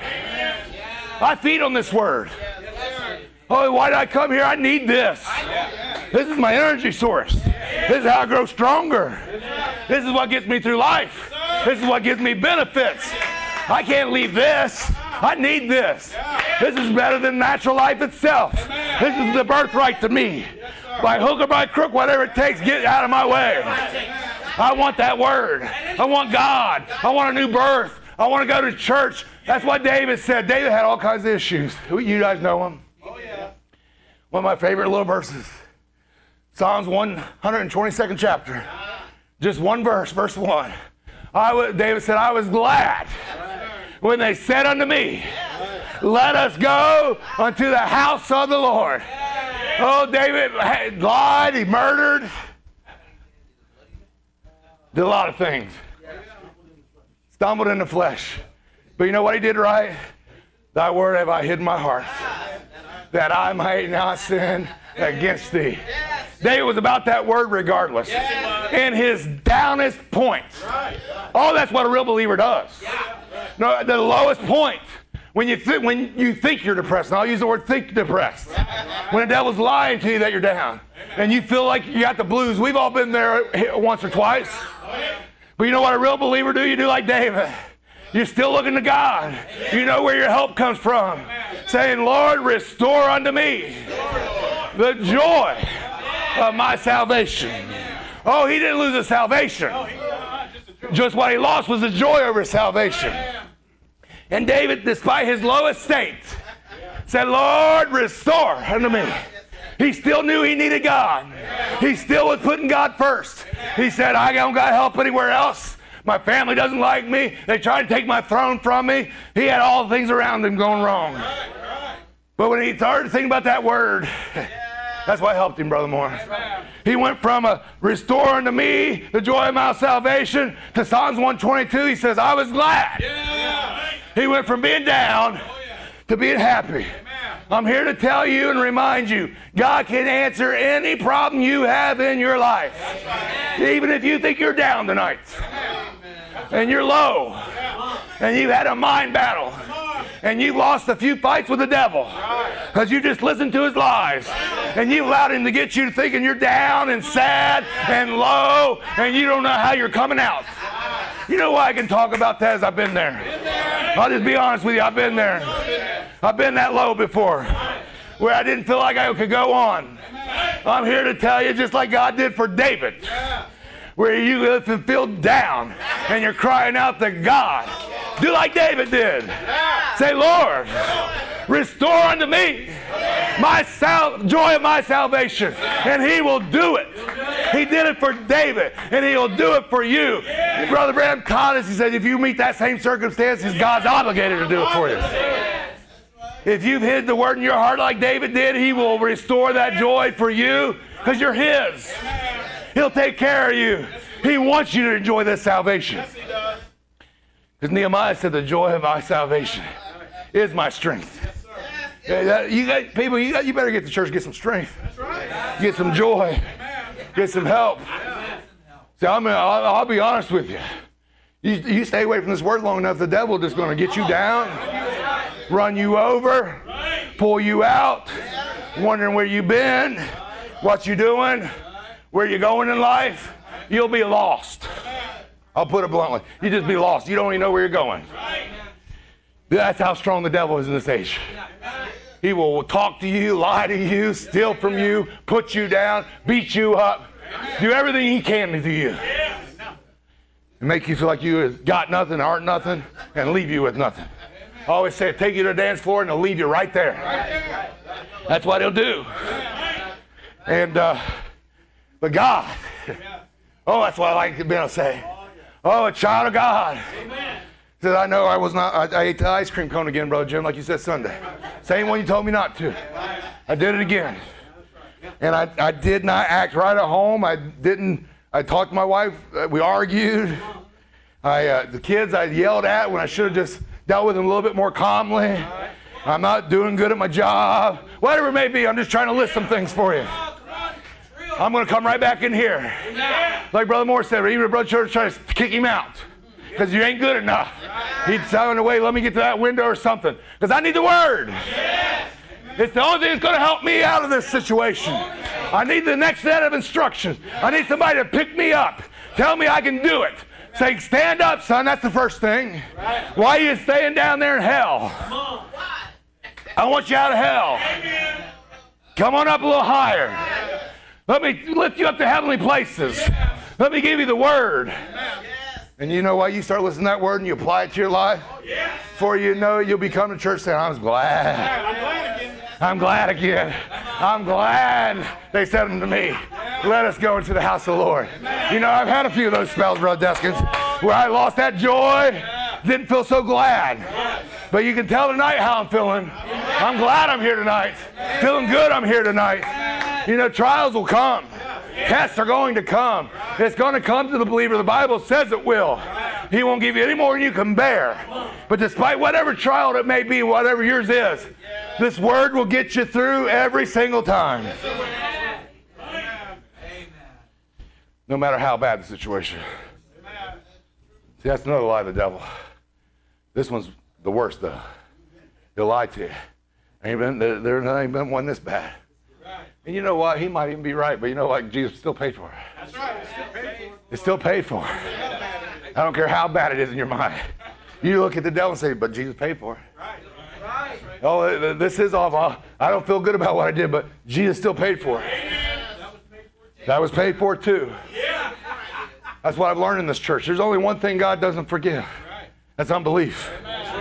I feed on this word. Oh, why did I come here? I need this. This is my energy source. This is how I grow stronger. This is what gets me through life. This is what gives me benefits. I can't leave this. I need this. This is better than natural life itself. This is the birthright to me. By hook or by crook, whatever it takes, get out of my way. I want that word. I want God. I want a new birth. I want to go to church. That's what David said. David had all kinds of issues. You guys know them. One of my favorite little verses. Psalms 122nd chapter. Just one verse, verse 1. David said, I was glad when they said unto me, let us go unto the house of the Lord. Oh, David lied, he murdered, did a lot of things. Stumbled in the flesh. But you know what he did right? Thy word have I hid in my heart, that I might not sin against thee. David was about that word regardless. In his downest point. Oh, that's what a real believer does. No, the lowest point. When you think you're depressed, and I'll use the word think depressed. When the devil's lying to you that you're down, and you feel like you got the blues. We've all been there once or twice. But you know what a real believer do? You do like David. You're still looking to God. You know where your help comes from. Saying, Lord, restore unto me the joy of my salvation. Oh, he didn't lose his salvation. Just what he lost was the joy over his salvation. And David, despite his lowest state, said, Lord, restore unto me. He still knew he needed God. He still was putting God first. He said, I don't got help anywhere else. My family doesn't like me. They tried to take my throne from me. He had all the things around him going wrong. But when he started thinking about that word, that's what helped him, Brother Moore. He went from a restore unto me the joy of my salvation to Psalms 122. He says, I was glad. He went from being down to being happy. I'm here to tell you and remind you, God can answer any problem you have in your life. Even if you think you're down tonight and you're low and you've had a mind battle and you've lost a few fights with the devil because you just listened to his lies and you've allowed him to get you thinking you're down and sad and low and you don't know how you're coming out. You know why I can talk about that is I've been there. I'll just be honest with you, I've been there. I've been that low before where I didn't feel like I could go on. I'm here to tell you, just like God did for David, where you feel down and you're crying out to God. Do like David did. Say, Lord, restore unto me my joy of my salvation. And he will do it. He did it for David, and he'll do it for you. Brother Branham taught us, he said, if you meet that same circumstances, God's obligated to do it for you. If you've hid the word in your heart like David did, he will restore that joy for you because you're his. He'll take care of you. He wants you to enjoy this salvation. Because Nehemiah said, the joy of my salvation is my strength. You better get to church, get some strength. Get some joy. Get some help. See, I'll be honest with you. You stay away from this word long enough, the devil is just going to get you down, run you over, pull you out, wondering where you've been, what you doing, where you going in life. You'll be lost. I'll put it bluntly. You just be lost. You don't even know where you're going. That's how strong the devil is in this age. He will talk to you, lie to you, steal from you, put you down, beat you up, do everything he can to you. And make you feel like you got nothing, aren't nothing, and leave you with nothing. I always say, take you to the dance floor and he'll leave you right there. That's what he'll do. And, but God, oh, that's what I like to be able to say. Oh, a child of God. Said, I know I ate the ice cream cone again, Brother Jim, like you said Sunday. Same one you told me not to. I did it again. And I did not act right at home. I talked to my wife. We argued. The kids I yelled at when I should have just dealt with them a little bit more calmly. I'm not doing good at my job. Whatever it may be, I'm just trying to list some things for you. I'm going to come right back in here. Like Brother Moore said, even if Brother Church tries to kick him out because you ain't good enough. He'd sound away, let me get to that window or something. Because I need the Word. It's the only thing that's going to help me out of this situation. I need the next set of instructions. I need somebody to pick me up. Tell me I can do it. Say, stand up, son. That's the first thing. Why are you staying down there in hell? I want you out of hell. Come on up a little higher. Let me lift you up to heavenly places. Let me give you the Word. And you know why? You start listening to that Word and you apply it to your life. Before you know it, you'll be coming to church saying, I'm glad. I'm glad again. I'm glad they said unto me, let us go into the house of the Lord. You know, I've had a few of those spells, Brother Deskins, where I lost that joy, didn't feel so glad. But you can tell tonight how I'm feeling. I'm glad I'm here tonight. Feeling good I'm here tonight. You know, trials will come. Tests are going to come. It's going to come to the believer. The Bible says it will. He won't give you any more than you can bear. But despite whatever trial it may be, whatever yours is, this Word will get you through every single time. No matter how bad the situation. See, that's another lie of the devil. This one's the worst, though. He'll lie to you. There ain't been one this bad. And you know what? He might even be right, but you know what? Jesus still paid for it. That's right. It's still paid for. I don't care how bad it is in your mind. You look at the devil and say, but Jesus paid for it. Right. Oh, this is awful. I don't feel good about what I did, but Jesus still paid for it. That was paid for too. That's what I've learned in this church. There's only one thing God doesn't forgive. That's unbelief.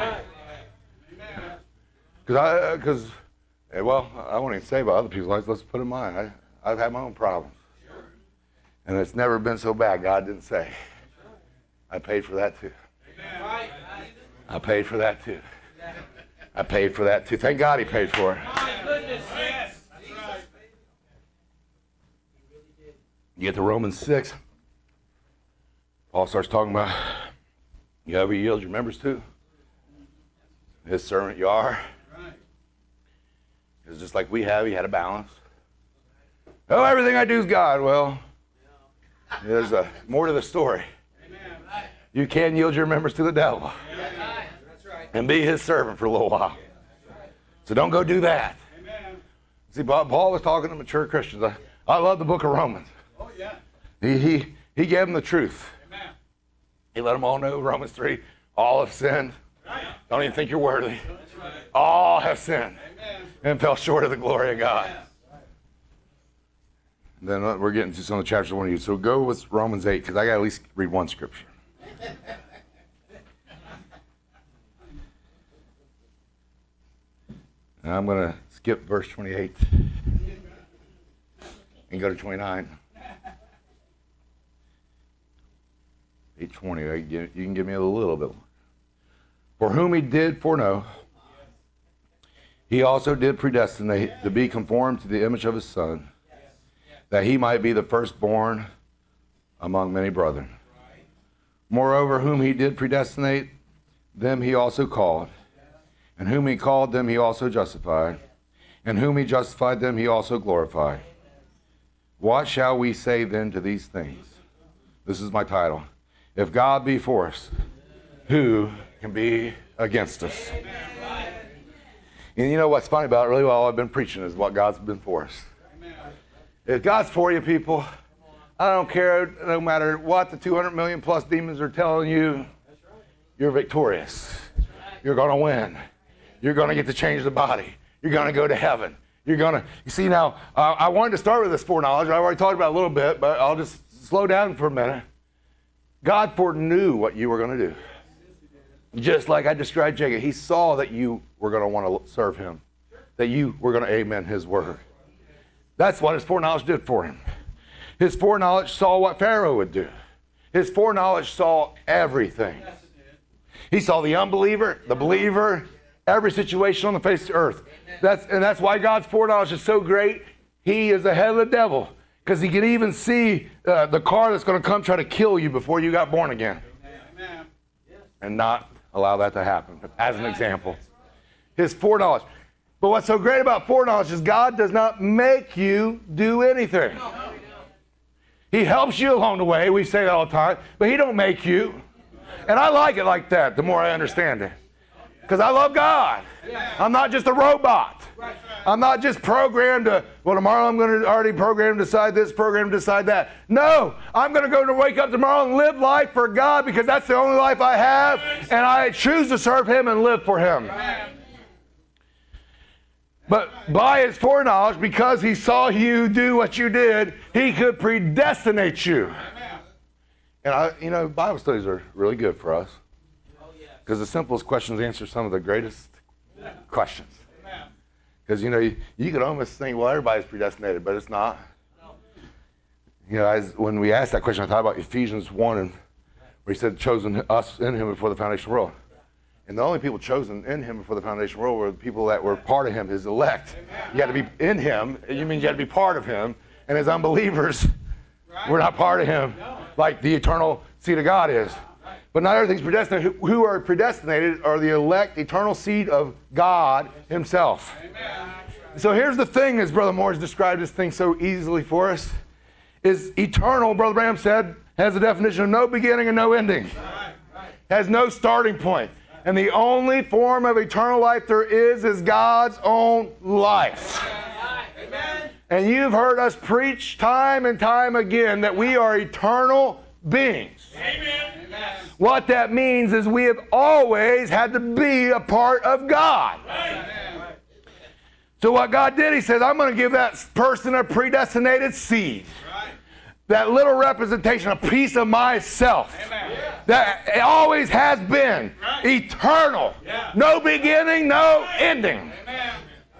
Because, well, I won't even say about other people's lives. Let's put it in mine. I've had my own problems. And it's never been so bad. God didn't say. I paid for that too. I paid for that too. I paid for that too. Thank God he paid for it. You get to Romans 6. Paul starts talking about you ever yield your members to? His servant you are. It's just like we have. He had a balance. Oh, everything I do is God. Well, there's more to the story. You can yield your members to the devil and be his servant for a little while. So don't go do that. See, Paul was talking to mature Christians. I love the book of Romans. He gave them the truth. He let them all know, Romans 3, all have sinned. Don't even think you're worthy. All have sinned and fell short of the glory of God. Then we're getting to some of the chapters I want to use. So go with Romans 8, because I got to at least read one scripture. And I'm going to skip verse 28 and go to 29. 8:20. You can give me a little bit more. For whom he did foreknow, he also did predestinate to be conformed to the image of his Son, that he might be the firstborn among many brethren. Moreover, whom he did predestinate, them he also called. And whom he called, them he also justified. And whom he justified, them he also glorified. What shall we say then to these things? This is my title. If God be for us, who can be against us? And you know what's funny about it? Really, all I've been preaching is what God's been for us. If God's for you, people, I don't care, no matter what the 200 million plus demons are telling you, you're victorious. You're going to win. You're going to get to change the body. You're going to go to heaven. You're going to, you see now, I wanted to start with this foreknowledge. I've already talked about it a little bit, but I'll just slow down for a minute. God foreknew what you were going to do. Just like I described Jacob, he saw that you were going to want to serve him, that you were going to amen his word. That's what his foreknowledge did for him. His foreknowledge saw what Pharaoh would do. His foreknowledge saw everything. He saw the unbeliever, the believer, every situation on the face of the earth. That's why God's foreknowledge is so great. He is ahead of the devil, because he can even see the car that's going to come try to kill you before you got born again. Amen. And not allow that to happen, as an example. His foreknowledge. But what's so great about foreknowledge is God does not make you do anything. He helps you along the way. We say that all the time. But he don't make you. And I like it like that, the more I understand it. Because I love God. I'm not just a robot. I'm not just programmed to, well, tomorrow I'm going to already program to decide this, program to decide that. No, I'm going to go to wake up tomorrow and live life for God, because that's the only life I have, and I choose to serve him and live for him. But by his foreknowledge, because he saw you do what you did, he could predestinate you. And Bible studies are really good for us, because the simplest questions answer some of the greatest questions. Because, you could almost think, well, everybody's predestinated, but it's not. When we asked that question, I thought about Ephesians 1, where he said, chosen us in him before the foundation of the world. And the only people chosen in him before the foundation of the world were the people that were part of him, his elect. You had to be in him. You mean you had to be part of him. And as unbelievers, we're not part of him, like the eternal seed of God is. But not everything's predestinated. Who are predestinated are the elect, eternal seed of God himself. Amen. So here's the thing, as Brother Moore has described this thing so easily for us, is eternal, Brother Branham said, has a definition of no beginning and no ending. Has no starting point. And the only form of eternal life there is God's own life. Amen. And you've heard us preach time and time again that we are eternal beings. Amen. What that means is we have always had to be a part of God. Amen. So what God did, he says, I'm going to give that person a predestinated seed. Right. that little representation, a piece of myself. Amen. That it always has been. Right. Eternal. Yeah. No beginning, no ending. Amen.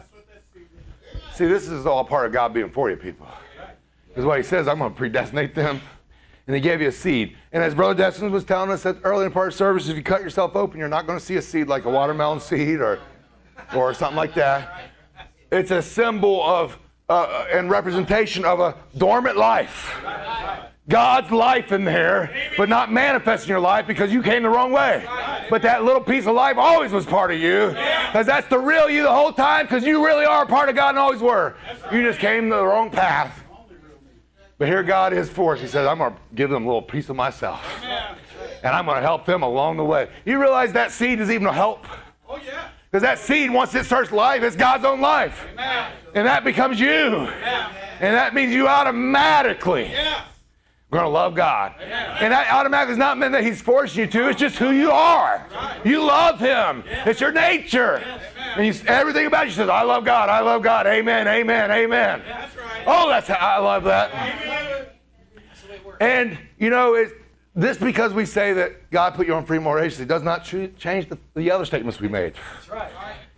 See, this is all part of God being for you, people. Because what he says, I'm going to predestinate them. And he gave you a seed. And as Brother Destin was telling us earlier in part of service, if you cut yourself open, you're not going to see a seed like a watermelon seed or something like that. It's a symbol of and representation of a dormant life. God's life in there, but not manifesting your life because you came the wrong way. But that little piece of life always was part of you, because that's the real you the whole time, because you really are a part of God and always were. You just came the wrong path. But here God is for us. He says, I'm going to give them a little piece of myself. And I'm going to help them along the way. You realize that seed is even a help? Oh, yeah. Because that seed, once it starts life, it's God's own life. Amen. And that becomes you. Amen. And that means you automatically are going to love God. Amen. And that automatically is not meant that he's forcing you to. It's just who you are. Right. You love him. Yes. It's your nature. Yes. And everything about you says, I love God. I love God. Amen, amen, amen. Yeah, that's right. Oh, that's how I love that. Amen. And, you know, it's this because we say that God put you on free moral agency does not change the other statements we made. That's right.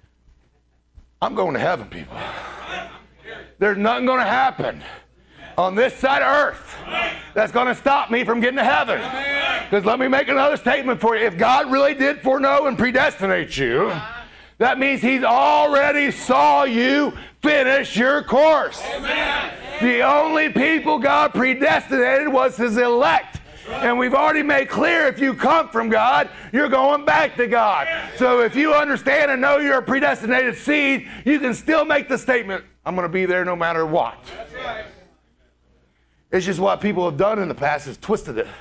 I'm going to heaven, people. There's nothing going to happen on this side of earth that's going to stop me from getting to heaven. Because let me make another statement for you. If God really did foreknow and predestinate you, that means he's already saw you finish your course. Amen. The only people God predestinated was his elect. And we've already made clear if you come from God, you're going back to God. So if you understand and know you're a predestinated seed, you can still make the statement, I'm going to be there no matter what. That's right. It's just what people have done in the past is twisted it.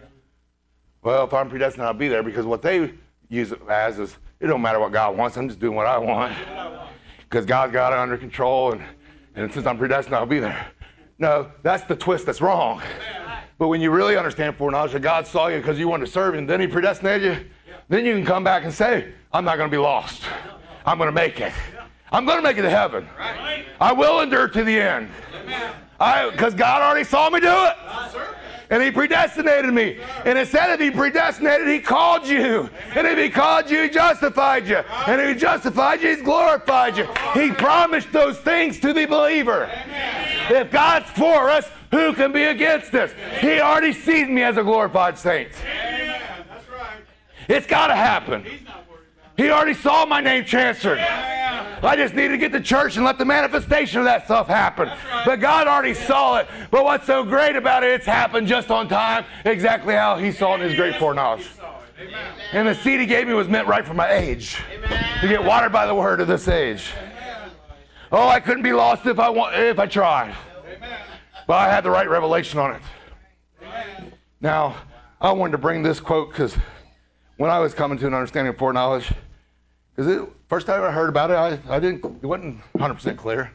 Well, if I'm predestined, I'll be there, because what they use it as is, it don't matter what God wants, I'm just doing what I want. Because God's got it under control, and since I'm predestined, I'll be there. No, that's the twist that's wrong. But when you really understand foreknowledge that God saw you because you wanted to serve him, then he predestinated you, then you can come back and say, I'm not going to be lost. I'm going to make it. I'm going to make it to heaven. I will endure to the end. Because God already saw me do it. And he predestinated me. And it said if he predestinated, he called you. And if he called you, he justified you. And if he justified you, he's glorified you. He promised those things to the believer. If God's for us, who can be against us? He already sees me as a glorified saint. That's right. It's got to happen. He already saw my name transferred. I just need to get to church and let the manifestation of that stuff happen. Right. But God already saw it. But what's so great about it, it's happened just on time, exactly how he saw it in his great foreknowledge. And the seed he gave me was meant right for my age. Amen. To get watered by the word of this age. Amen. Oh, I couldn't be lost if I tried. Amen. But I had the right revelation on it. Amen. Now, I wanted to bring this quote because when I was coming to an understanding of foreknowledge, because first time I heard about it, it wasn't 100% clear.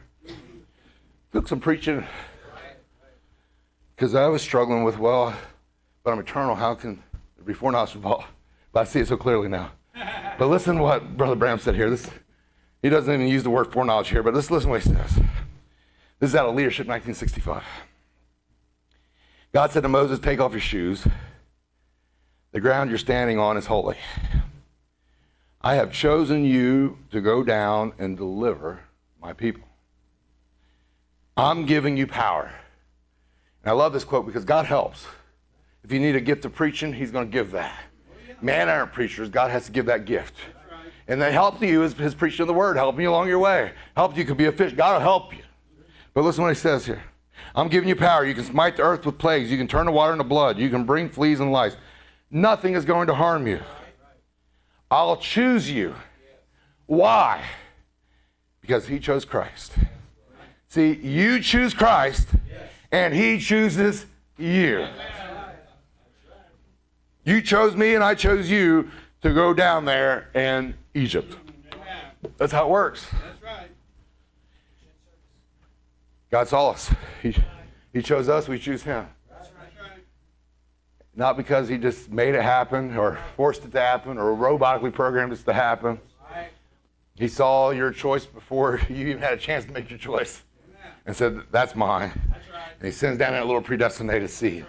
Took some preaching because I was struggling with, but I'm eternal. How can there be foreknowledge involved? But I see it so clearly now. But listen to what Brother Bram said here. He doesn't even use the word foreknowledge here, but listen to what he says. This is out of Leadership 1965. God said to Moses, take off your shoes. The ground you're standing on is holy. I have chosen you to go down and deliver my people. I'm giving you power. And I love this quote because God helps. If you need a gift of preaching, he's going to give that. Man aren't preachers. God has to give that gift. And that help to you is his preaching of the word, helping you along your way. Help you could be a fish. God will help you. But listen to what he says here. I'm giving you power. You can smite the earth with plagues. You can turn the water into blood. You can bring fleas and lice. Nothing is going to harm you. I'll choose you. Why? Because he chose Christ. See, you choose Christ, and he chooses you. You chose me, and I chose you to go down there in Egypt. That's how it works. God saw us. He chose us, we choose him. Not because he just made it happen or forced it to happen or robotically programmed it to happen. He saw your choice before you even had a chance to make your choice and said, that's mine. And he sends down that little predestinated seed.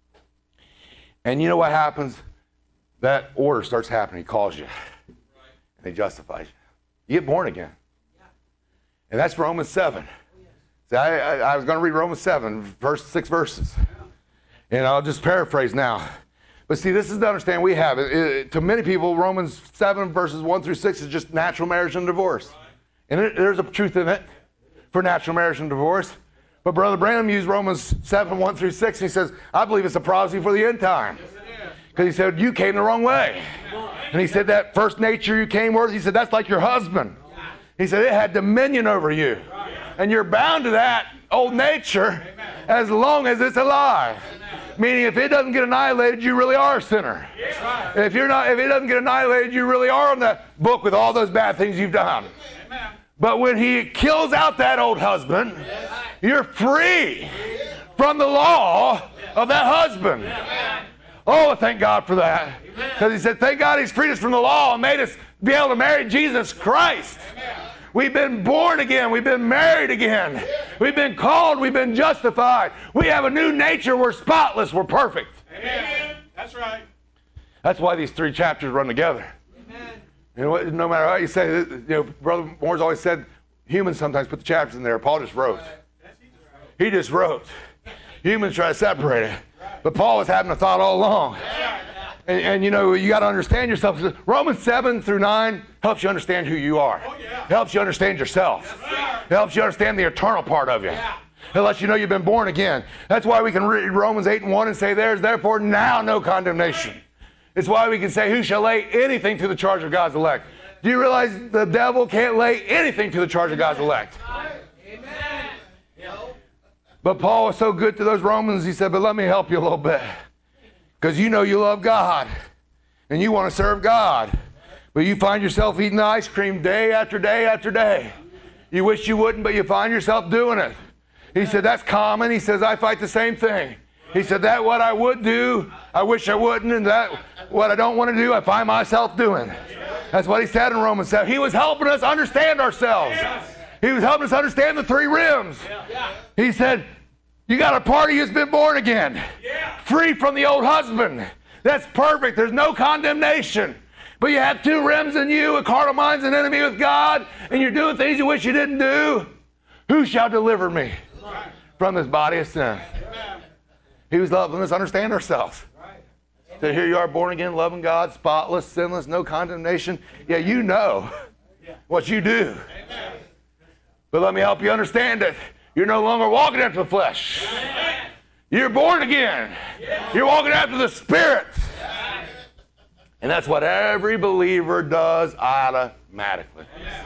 And you know what happens? That order starts happening. He calls you. And he justifies you. You get born again. And that's Romans 7. See, I was going to read Romans 7, first 6 verses. And I'll just paraphrase now. But see, this is the understanding we have. To many people, Romans 7 verses 1 through 6 is just natural marriage and divorce. And there's a truth in it for natural marriage and divorce. But Brother Branham used Romans 7, 1 through 6. And he says, I believe it's a prophecy for the end time. Because he said, you came the wrong way. And he said, that first nature you came with, he said, that's like your husband. He said, it had dominion over you. And you're bound to that old nature as long as it's alive. Meaning if it doesn't get annihilated, you really are a sinner. If it doesn't get annihilated, you really are on the book with all those bad things you've done. But when he kills out that old husband, you're free from the law of that husband. Oh, thank God for that. Because he said, thank God he's freed us from the law and made us be able to marry Jesus Christ. We've been born again. We've been married again. We've been called. We've been justified. We have a new nature. We're spotless. We're perfect. Amen. That's right. That's why these 3 chapters run together. Amen. You know what, no matter how you say, Brother Moore's always said, humans sometimes put the chapters in there. Paul just wrote. He just wrote. Humans try to separate it. But Paul was having a thought all along. And you got to understand yourself. Romans 7 through 9 helps you understand who you are. Helps you understand yourself. Helps you understand the eternal part of you. It lets you know you've been born again. That's why we can read Romans 8 and 1 and say, there's therefore now no condemnation. It's why we can say, who shall lay anything to the charge of God's elect? Do you realize the devil can't lay anything to the charge of God's elect? Amen. But Paul was so good to those Romans, he said, but let me help you a little bit. Because you know you love God. And you want to serve God. But you find yourself eating ice cream day after day after day. You wish you wouldn't, but you find yourself doing it. He said, that's common. He says, I fight the same thing. He said, that what I would do, I wish I wouldn't. And that what I don't want to do, I find myself doing. That's what he said in Romans 7. He was helping us understand ourselves. He was helping us understand the 3 rims. He said, you got a party who's been born again. Free from the old husband. That's perfect. There's no condemnation. But you have 2 rims in you. A carnal mind's an enemy with God. And you're doing things you wish you didn't do. Who shall deliver me from this body of sin? He was helping us understand ourselves. So here you are, born again, loving God, spotless, sinless, no condemnation. Yeah, you know what you do. But let me help you understand it. You're no longer walking after the flesh. You're born again. You're walking after the Spirit. And that's what every believer does automatically.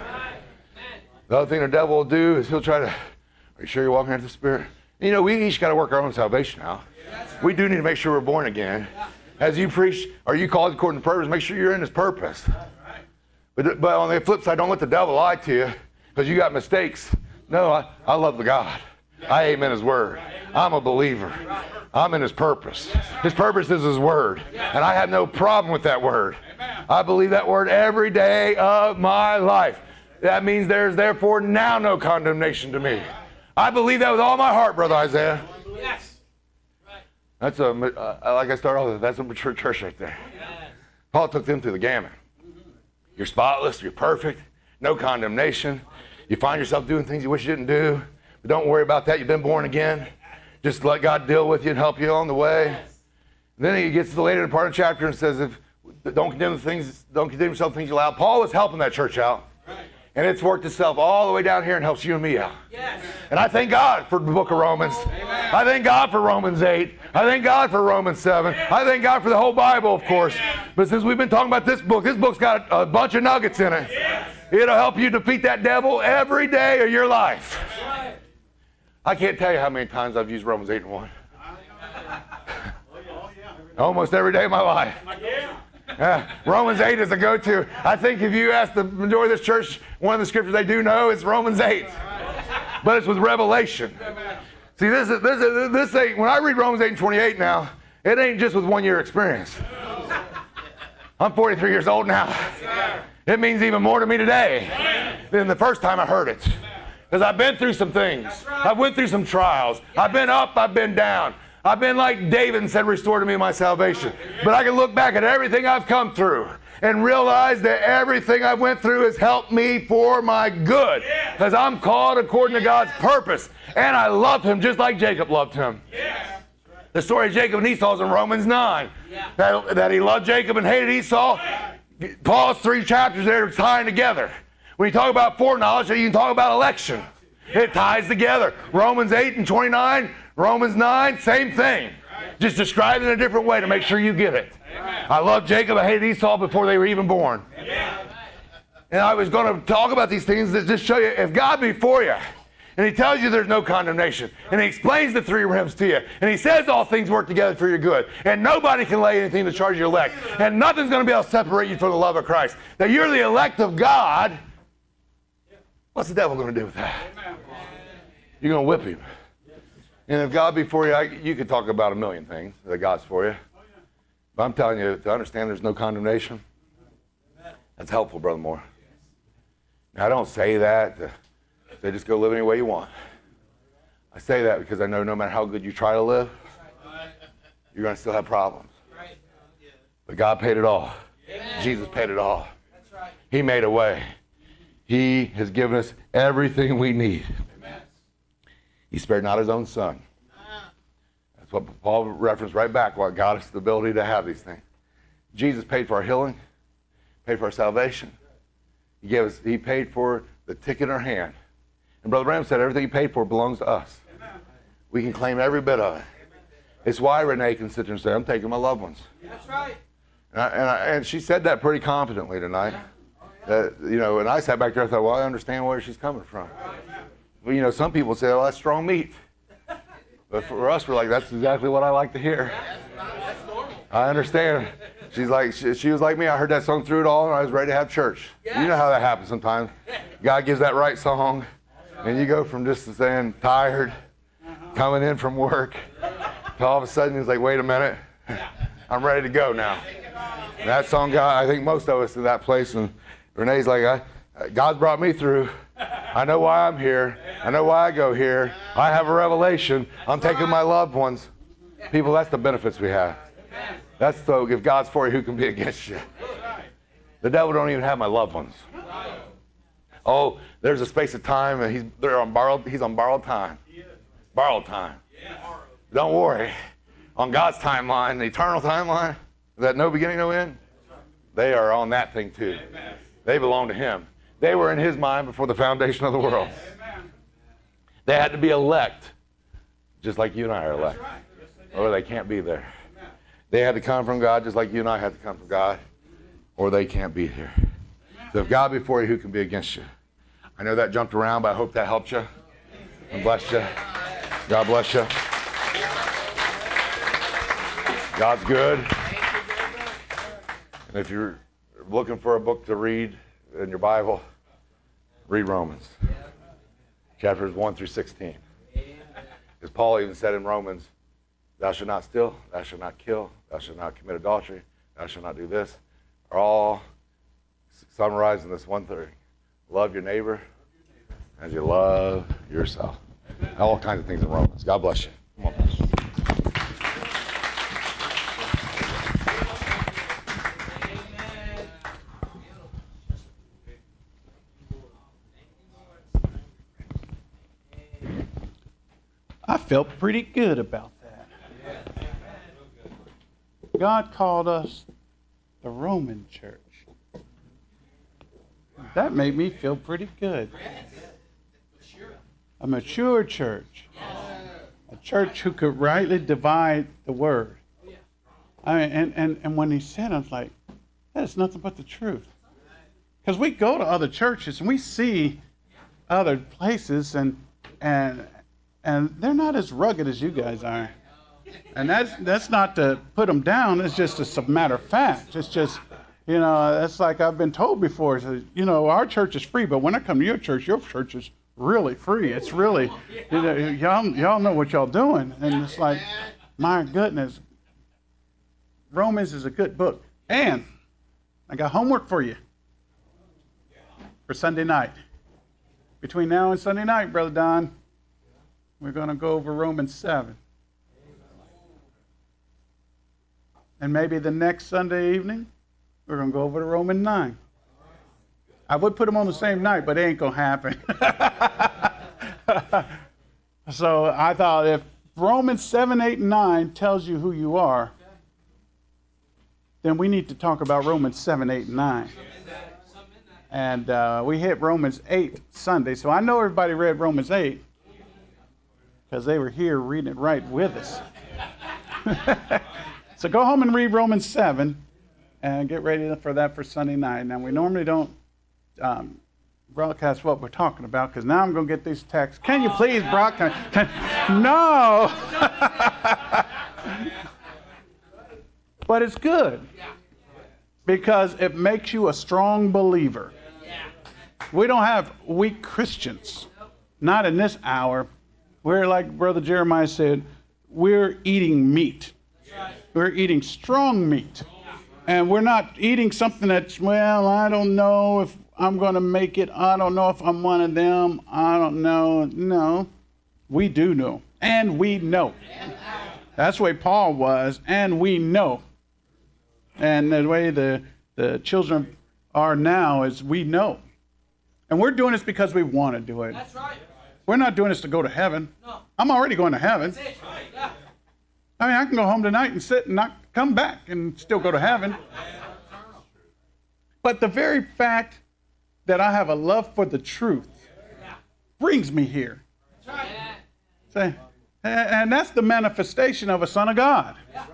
The other thing the devil will do is he'll try to, are you sure you're walking after the Spirit? We each got to work our own salvation out. We do need to make sure we're born again. As you preach, are you called according to purpose? Make sure you're in his purpose. But on the flip side, don't let the devil lie to you because you got mistakes. No, I love the God. I amen his word. I'm a believer. I'm in his purpose. His purpose is his word. And I have no problem with that word. I believe that word every day of my life. That means there's therefore now no condemnation to me. I believe that with all my heart, Brother Isaiah. Yes. That's like I started off with, that's a mature church right there. Paul took them through the gamut. You're spotless. You're perfect. No condemnation. You find yourself doing things you wish you didn't do. But don't worry about that. You've been born again. Just let God deal with you and help you on the way. And then he gets to the later part of the chapter and says, don't condemn yourself things you allow. Paul was helping that church out. And it's worked itself all the way down here and helps you and me out. Yes. And I thank God for the book of Romans. Amen. I thank God for Romans 8. I thank God for Romans 7. I thank God for the whole Bible, of course. But since we've been talking about this book's got a bunch of nuggets in it. Yes. It'll help you defeat that devil every day of your life. Right. I can't tell you how many times I've used Romans 8 and 1. Almost every day of my life. Romans 8 is a go-to. I think if you ask the majority of this church, one of the scriptures they do know is Romans 8. But it's with revelation. See, this ain't, when I read Romans 8 and 28 now, it ain't just with 1 year experience. I'm 43 years old now. It means even more to me today than the first time I heard it. Because I've been through some things. I've went through some trials. I've been up, I've been down. I've been like David and said, restore to me my salvation. But I can look back at everything I've come through and realize that everything I went through has helped me for my good. Because I'm called according to God's purpose. And I love him just like Jacob loved him. The story of Jacob and Esau is in Romans 9. That he loved Jacob and hated Esau. Paul's 3 chapters there are tying together. When you talk about foreknowledge, you can talk about election. It ties together. Romans 8 and 29, Romans 9, same thing. Just described in a different way to make sure you get it. I love Jacob. I hated Esau before they were even born. And I was going to talk about these things that just show you, if God be for you, and he tells you there's no condemnation, and he explains the 3 realms to you, and he says all things work together for your good, and nobody can lay anything to charge your elect, and nothing's going to be able to separate you from the love of Christ, that you're the elect of God, what's the devil going to do with that? You're going to whip him. And if God be for you, you could talk about a million things that God's for you. But I'm telling you, to understand there's no condemnation, that's helpful, Brother Moore. Now, I don't say that to say just go live any way you want. I say that because I know no matter how good you try to live, you're going to still have problems. But God paid it all. Jesus paid it all. He made a way. He has given us everything we need. He spared not his own son. That's what Paul referenced right back, what got us the ability to have these things. Jesus paid for our healing, paid for our salvation. He paid for the ticket in our hand. And Brother Branham said everything he paid for belongs to us. We can claim every bit of it. It's why Renee can sit there and say, I'm taking my loved ones. That's right. And she said that pretty confidently tonight. And I sat back there and thought, well, I understand where she's coming from. But, some people say, oh, that's strong meat. But for us, we're like, that's exactly what I like to hear. I understand. She's like, she was like me. I heard that song through it all, and I was ready to have church. You know how that happens sometimes. God gives that right song, and you go from just saying tired, coming in from work, to all of a sudden he's like, wait a minute, I'm ready to go now. And that song got, I think, most of us in that place, and Renee's like, God's brought me through. I know why I'm here. I know why I go here. I have a revelation. I'm taking my loved ones. People, that's the benefits we have. That's so, if God's for you, who can be against you? The devil don't even have my loved ones. Oh, there's a space of time, and he's on borrowed time. Borrowed time. Don't worry. On God's timeline, the eternal timeline, that no beginning, no end, they are on that thing too. They belong to him. They were in his mind before the foundation of the world. They had to be elect, just like you and I are elect, or they can't be there. They had to come from God just like you and I had to come from God, or they can't be here. So if God be for you, who can be against you? I know that jumped around, but I hope that helped you and blessed you. God bless you. God's good. And if you're looking for a book to read in your Bible, read Romans, chapters 1 through 16. Because Paul even said in Romans, thou shalt not steal, thou shalt not kill, thou shalt not commit adultery, thou shalt not do this, are all summarized in this one thing. Love your neighbor as you love yourself. All kinds of things in Romans. God bless you. Come on, Pastor. I felt pretty good about that. God called us the Roman church. That made me feel pretty good. A mature church. A church who could rightly divide the word. And when he said it, I was like, that is nothing but the truth. Because we go to other churches and we see other places and they're not as rugged as you guys are. And that's not to put them down. It's just a matter of fact. It's just, that's like I've been told before. So, our church is free, but when I come to your church is really free. It's really, y'all know what y'all doing. And it's like, my goodness, Romans is a good book. And I got homework for you for Sunday night. between now and Sunday night, Brother Don, we're going to go over Romans 7. And maybe the next Sunday evening, we're going to go over to Romans 9. I would put them on the same night, but it ain't going to happen. So I thought if Romans 7, 8, and 9 tells you who you are, then we need to talk about Romans 7, 8, and 9. And we hit Romans 8 Sunday. So I know everybody read Romans 8 because they were here reading it right with us. So go home and read Romans 7 and get ready for that for Sunday night. Now, we normally don't broadcast what we're talking about because now I'm going to get these texts. Can you please broadcast? No! But it's good because it makes you a strong believer. We don't have weak Christians. Not in this hour. We're like Brother Jeremiah said, we're eating meat. We're eating strong meat. And we're not eating something that's, well, I don't know if I'm going to make it. I don't know if I'm one of them. I don't know. No, we do know. And we know. That's the way Paul was. And we know. And the way the children are now is we know. And we're doing this because we want to do it. That's right. We're not doing this to go to heaven. No. I'm already going to heaven. That's right. Yeah. I mean, I can go home tonight and sit and not come back and still go to heaven. But the very fact that I have a love for the truth brings me here. That's right. And that's the manifestation of a son of God.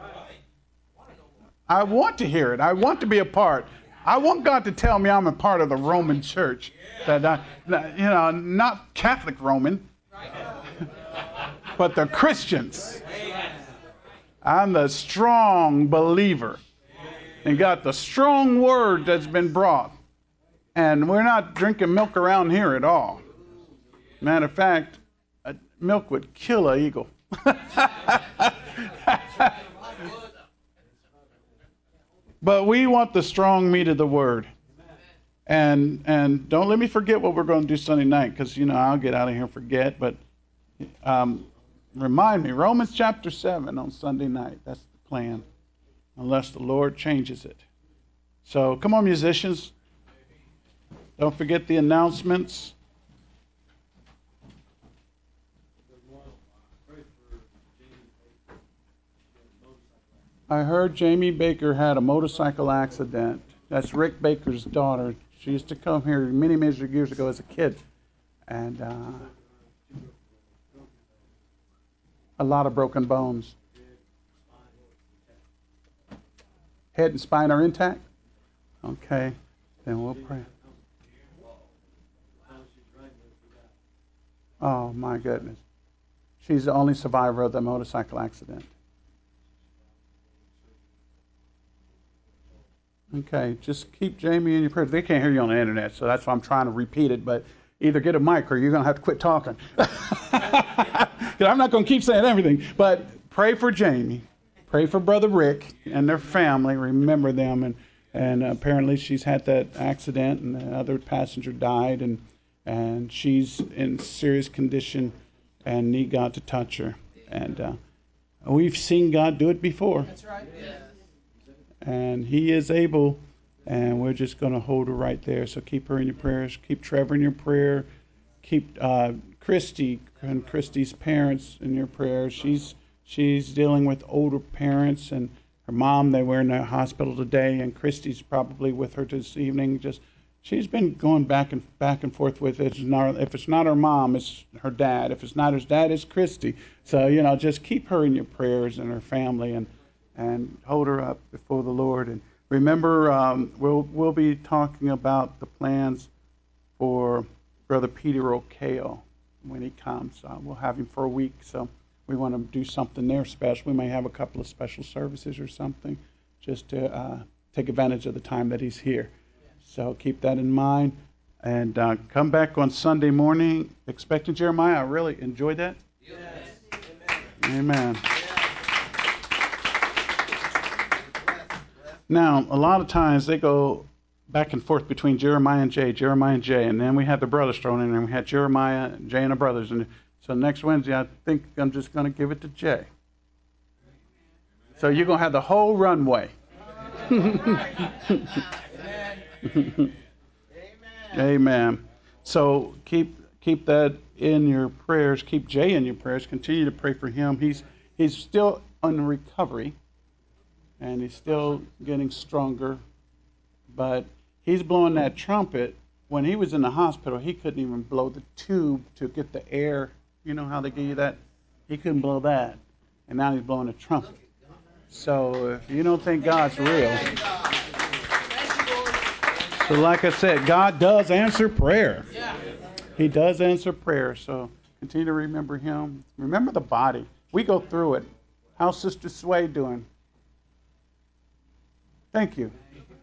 I want to hear it. I want to be a part. I want God to tell me I'm a part of the Roman church. That not Catholic Roman, but the Christians. I'm the strong believer. And got the strong word that's been brought. And we're not drinking milk around here at all. Matter of fact, milk would kill an eagle. But we want the strong meat of the word. And don't let me forget what we're going to do Sunday night, because, I'll get out of here and forget. But remind me, Romans chapter 7 on Sunday night. That's the plan, unless the Lord changes it. So come on, musicians. Don't forget the announcements. I heard Jamie Baker had a motorcycle accident. That's Rick Baker's daughter. She used to come here many, many years ago as a kid. And a lot of broken bones. Head and spine are intact? Okay, then we'll pray. Oh, my goodness. She's the only survivor of the motorcycle accident. Okay, just keep Jamie in your prayers. They can't hear you on the internet, so that's why I'm trying to repeat it. But either get a mic or you're going to have to quit talking. I'm not going to keep saying everything. But pray for Jamie. Pray for Brother Rick and their family. Remember them. And apparently she's had that accident and the other passenger died. And she's in serious condition and need God to touch her. And we've seen God do it before. That's right. Yeah. And He is able, and we're just going to hold her right there. So keep her in your prayers. Keep Trevor in your prayer. Keep Christy and Christy's parents in your prayers. She's dealing with older parents, and her mom, they were in the hospital today, and Christy's probably with her this evening. She's been going back and forth with it. If it's not her mom, it's her dad. If it's not her dad, it's Christy. So, just keep her in your prayers and her family, and hold her up before the Lord. And remember, we'll be talking about the plans for Brother Peter O'Kale when he comes. We'll have him for a week, so we want to do something there special. We may have a couple of special services or something just to take advantage of the time that he's here. So keep that in mind. And come back on Sunday morning expecting Jeremiah. I really enjoyed that. Yes. Amen. Now, a lot of times they go back and forth between Jeremiah and Jay, and then we had the brothers thrown in, and we had Jeremiah, Jay, and the brothers. And so next Wednesday, I think I'm just going to give it to Jay. So you're going to have the whole runway. Amen. So keep that in your prayers. Keep Jay in your prayers. Continue to pray for him. He's still on recovery, and he's still getting stronger. But he's blowing that trumpet. When he was in the hospital, he couldn't even blow the tube to get the air. You know how they give you that? He couldn't blow that. And now he's blowing a trumpet. So if you don't think God's real. So like I said, God does answer prayer. He does answer prayer. So continue to remember him. Remember the body. We go through it. How's Sister Sway doing? Thank you.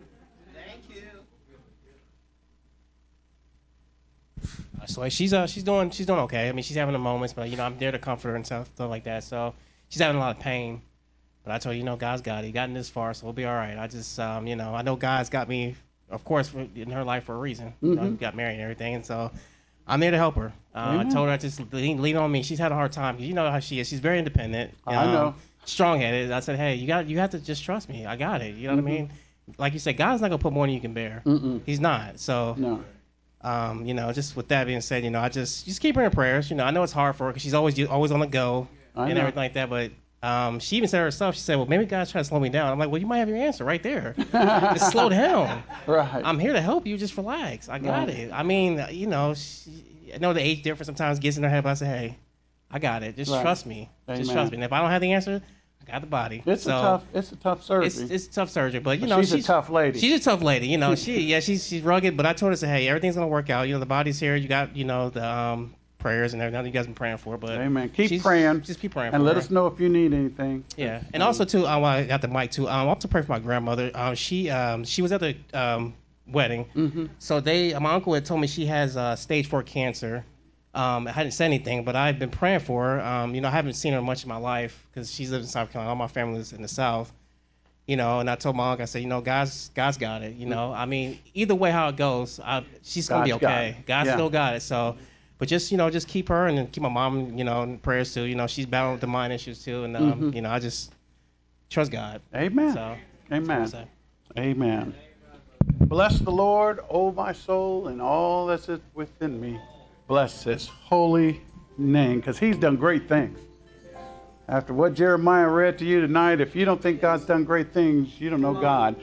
So she's doing okay. I mean, she's having her moments, but I'm there to comfort her and stuff like that. So she's having a lot of pain, but I told her, God's got it. He gotten this far, so we'll be all right. I just, I know God's got me, of course, in her life for a reason. We got married and everything, and so I'm there to help her. I told her I just lean on me. She's had a hard time because you know how she is. She's very independent. I know. Strong-headed. I said, hey, you have to just trust me. I got it. You know what I mean? Like you said, God's not gonna put more than you can bear. He's not. So. No. Just with that being said, I just keep her in prayers. I know it's hard for her because she's always on the go and everything like that. But she even said herself, she said, well, maybe God's trying to slow me down. I'm like, well, you might have your answer right there. Just slow down. Right. I'm here to help you. Just relax. I got it. I mean, I know the age difference sometimes gets in her head, but I say, hey, I got it. Just trust me. Amen. Just trust me. And if I don't have the answer, I got the body. It's a tough surgery. It's a tough surgery, but she's a tough lady. She's a tough lady. She's rugged, but I told her, hey, everything's gonna work out. The body's here. You got the prayers and everything you guys been praying for. But amen. Keep praying. Just keep praying. And let us know if you need anything. Yeah, and also too, while I got the mic too, I have to pray for my grandmother. She was at the wedding. So my uncle had told me she has stage 4 cancer. I hadn't said anything, but I've been praying for her. I haven't seen her much in my life because she's lived in South Carolina. All my family is in the South. And I told my uncle, I said, God's got it. I mean, either way how it goes, she's gonna be okay. God's still got it. So, but just keep her and then keep my mom, in prayers too. She's battling with the mind issues too, and I just trust God. Amen. So, amen. Amen. Bless the Lord, O my soul, and all that's within me. Bless his holy name, because he's done great things. After what Jeremiah read to you tonight, if you don't think God's done great things, you don't know God.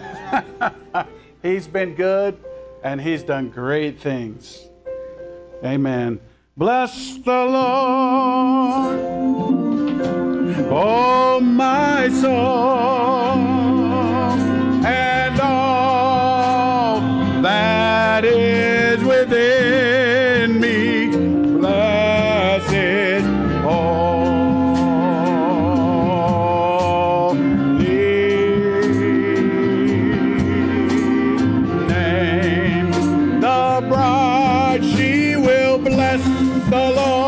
He's been good, and he's done great things. Amen. Bless the Lord, oh my soul, and all that is within me. Bless his holy name. The bride, she will bless the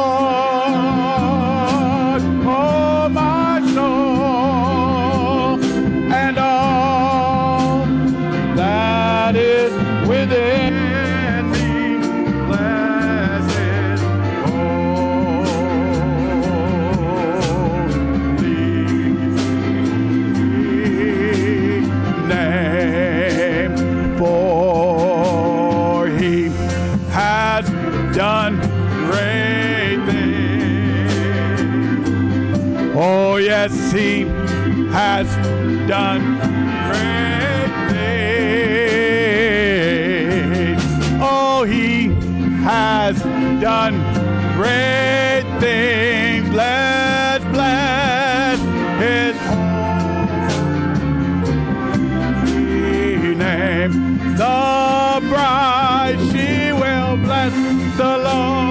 Lord, oh my soul, and all that is within me. Bless his holy name, for he has done great things. Oh yes, he has done great things. Oh, he has done great things. Bless his holy name. The bride, she will bless the Lord.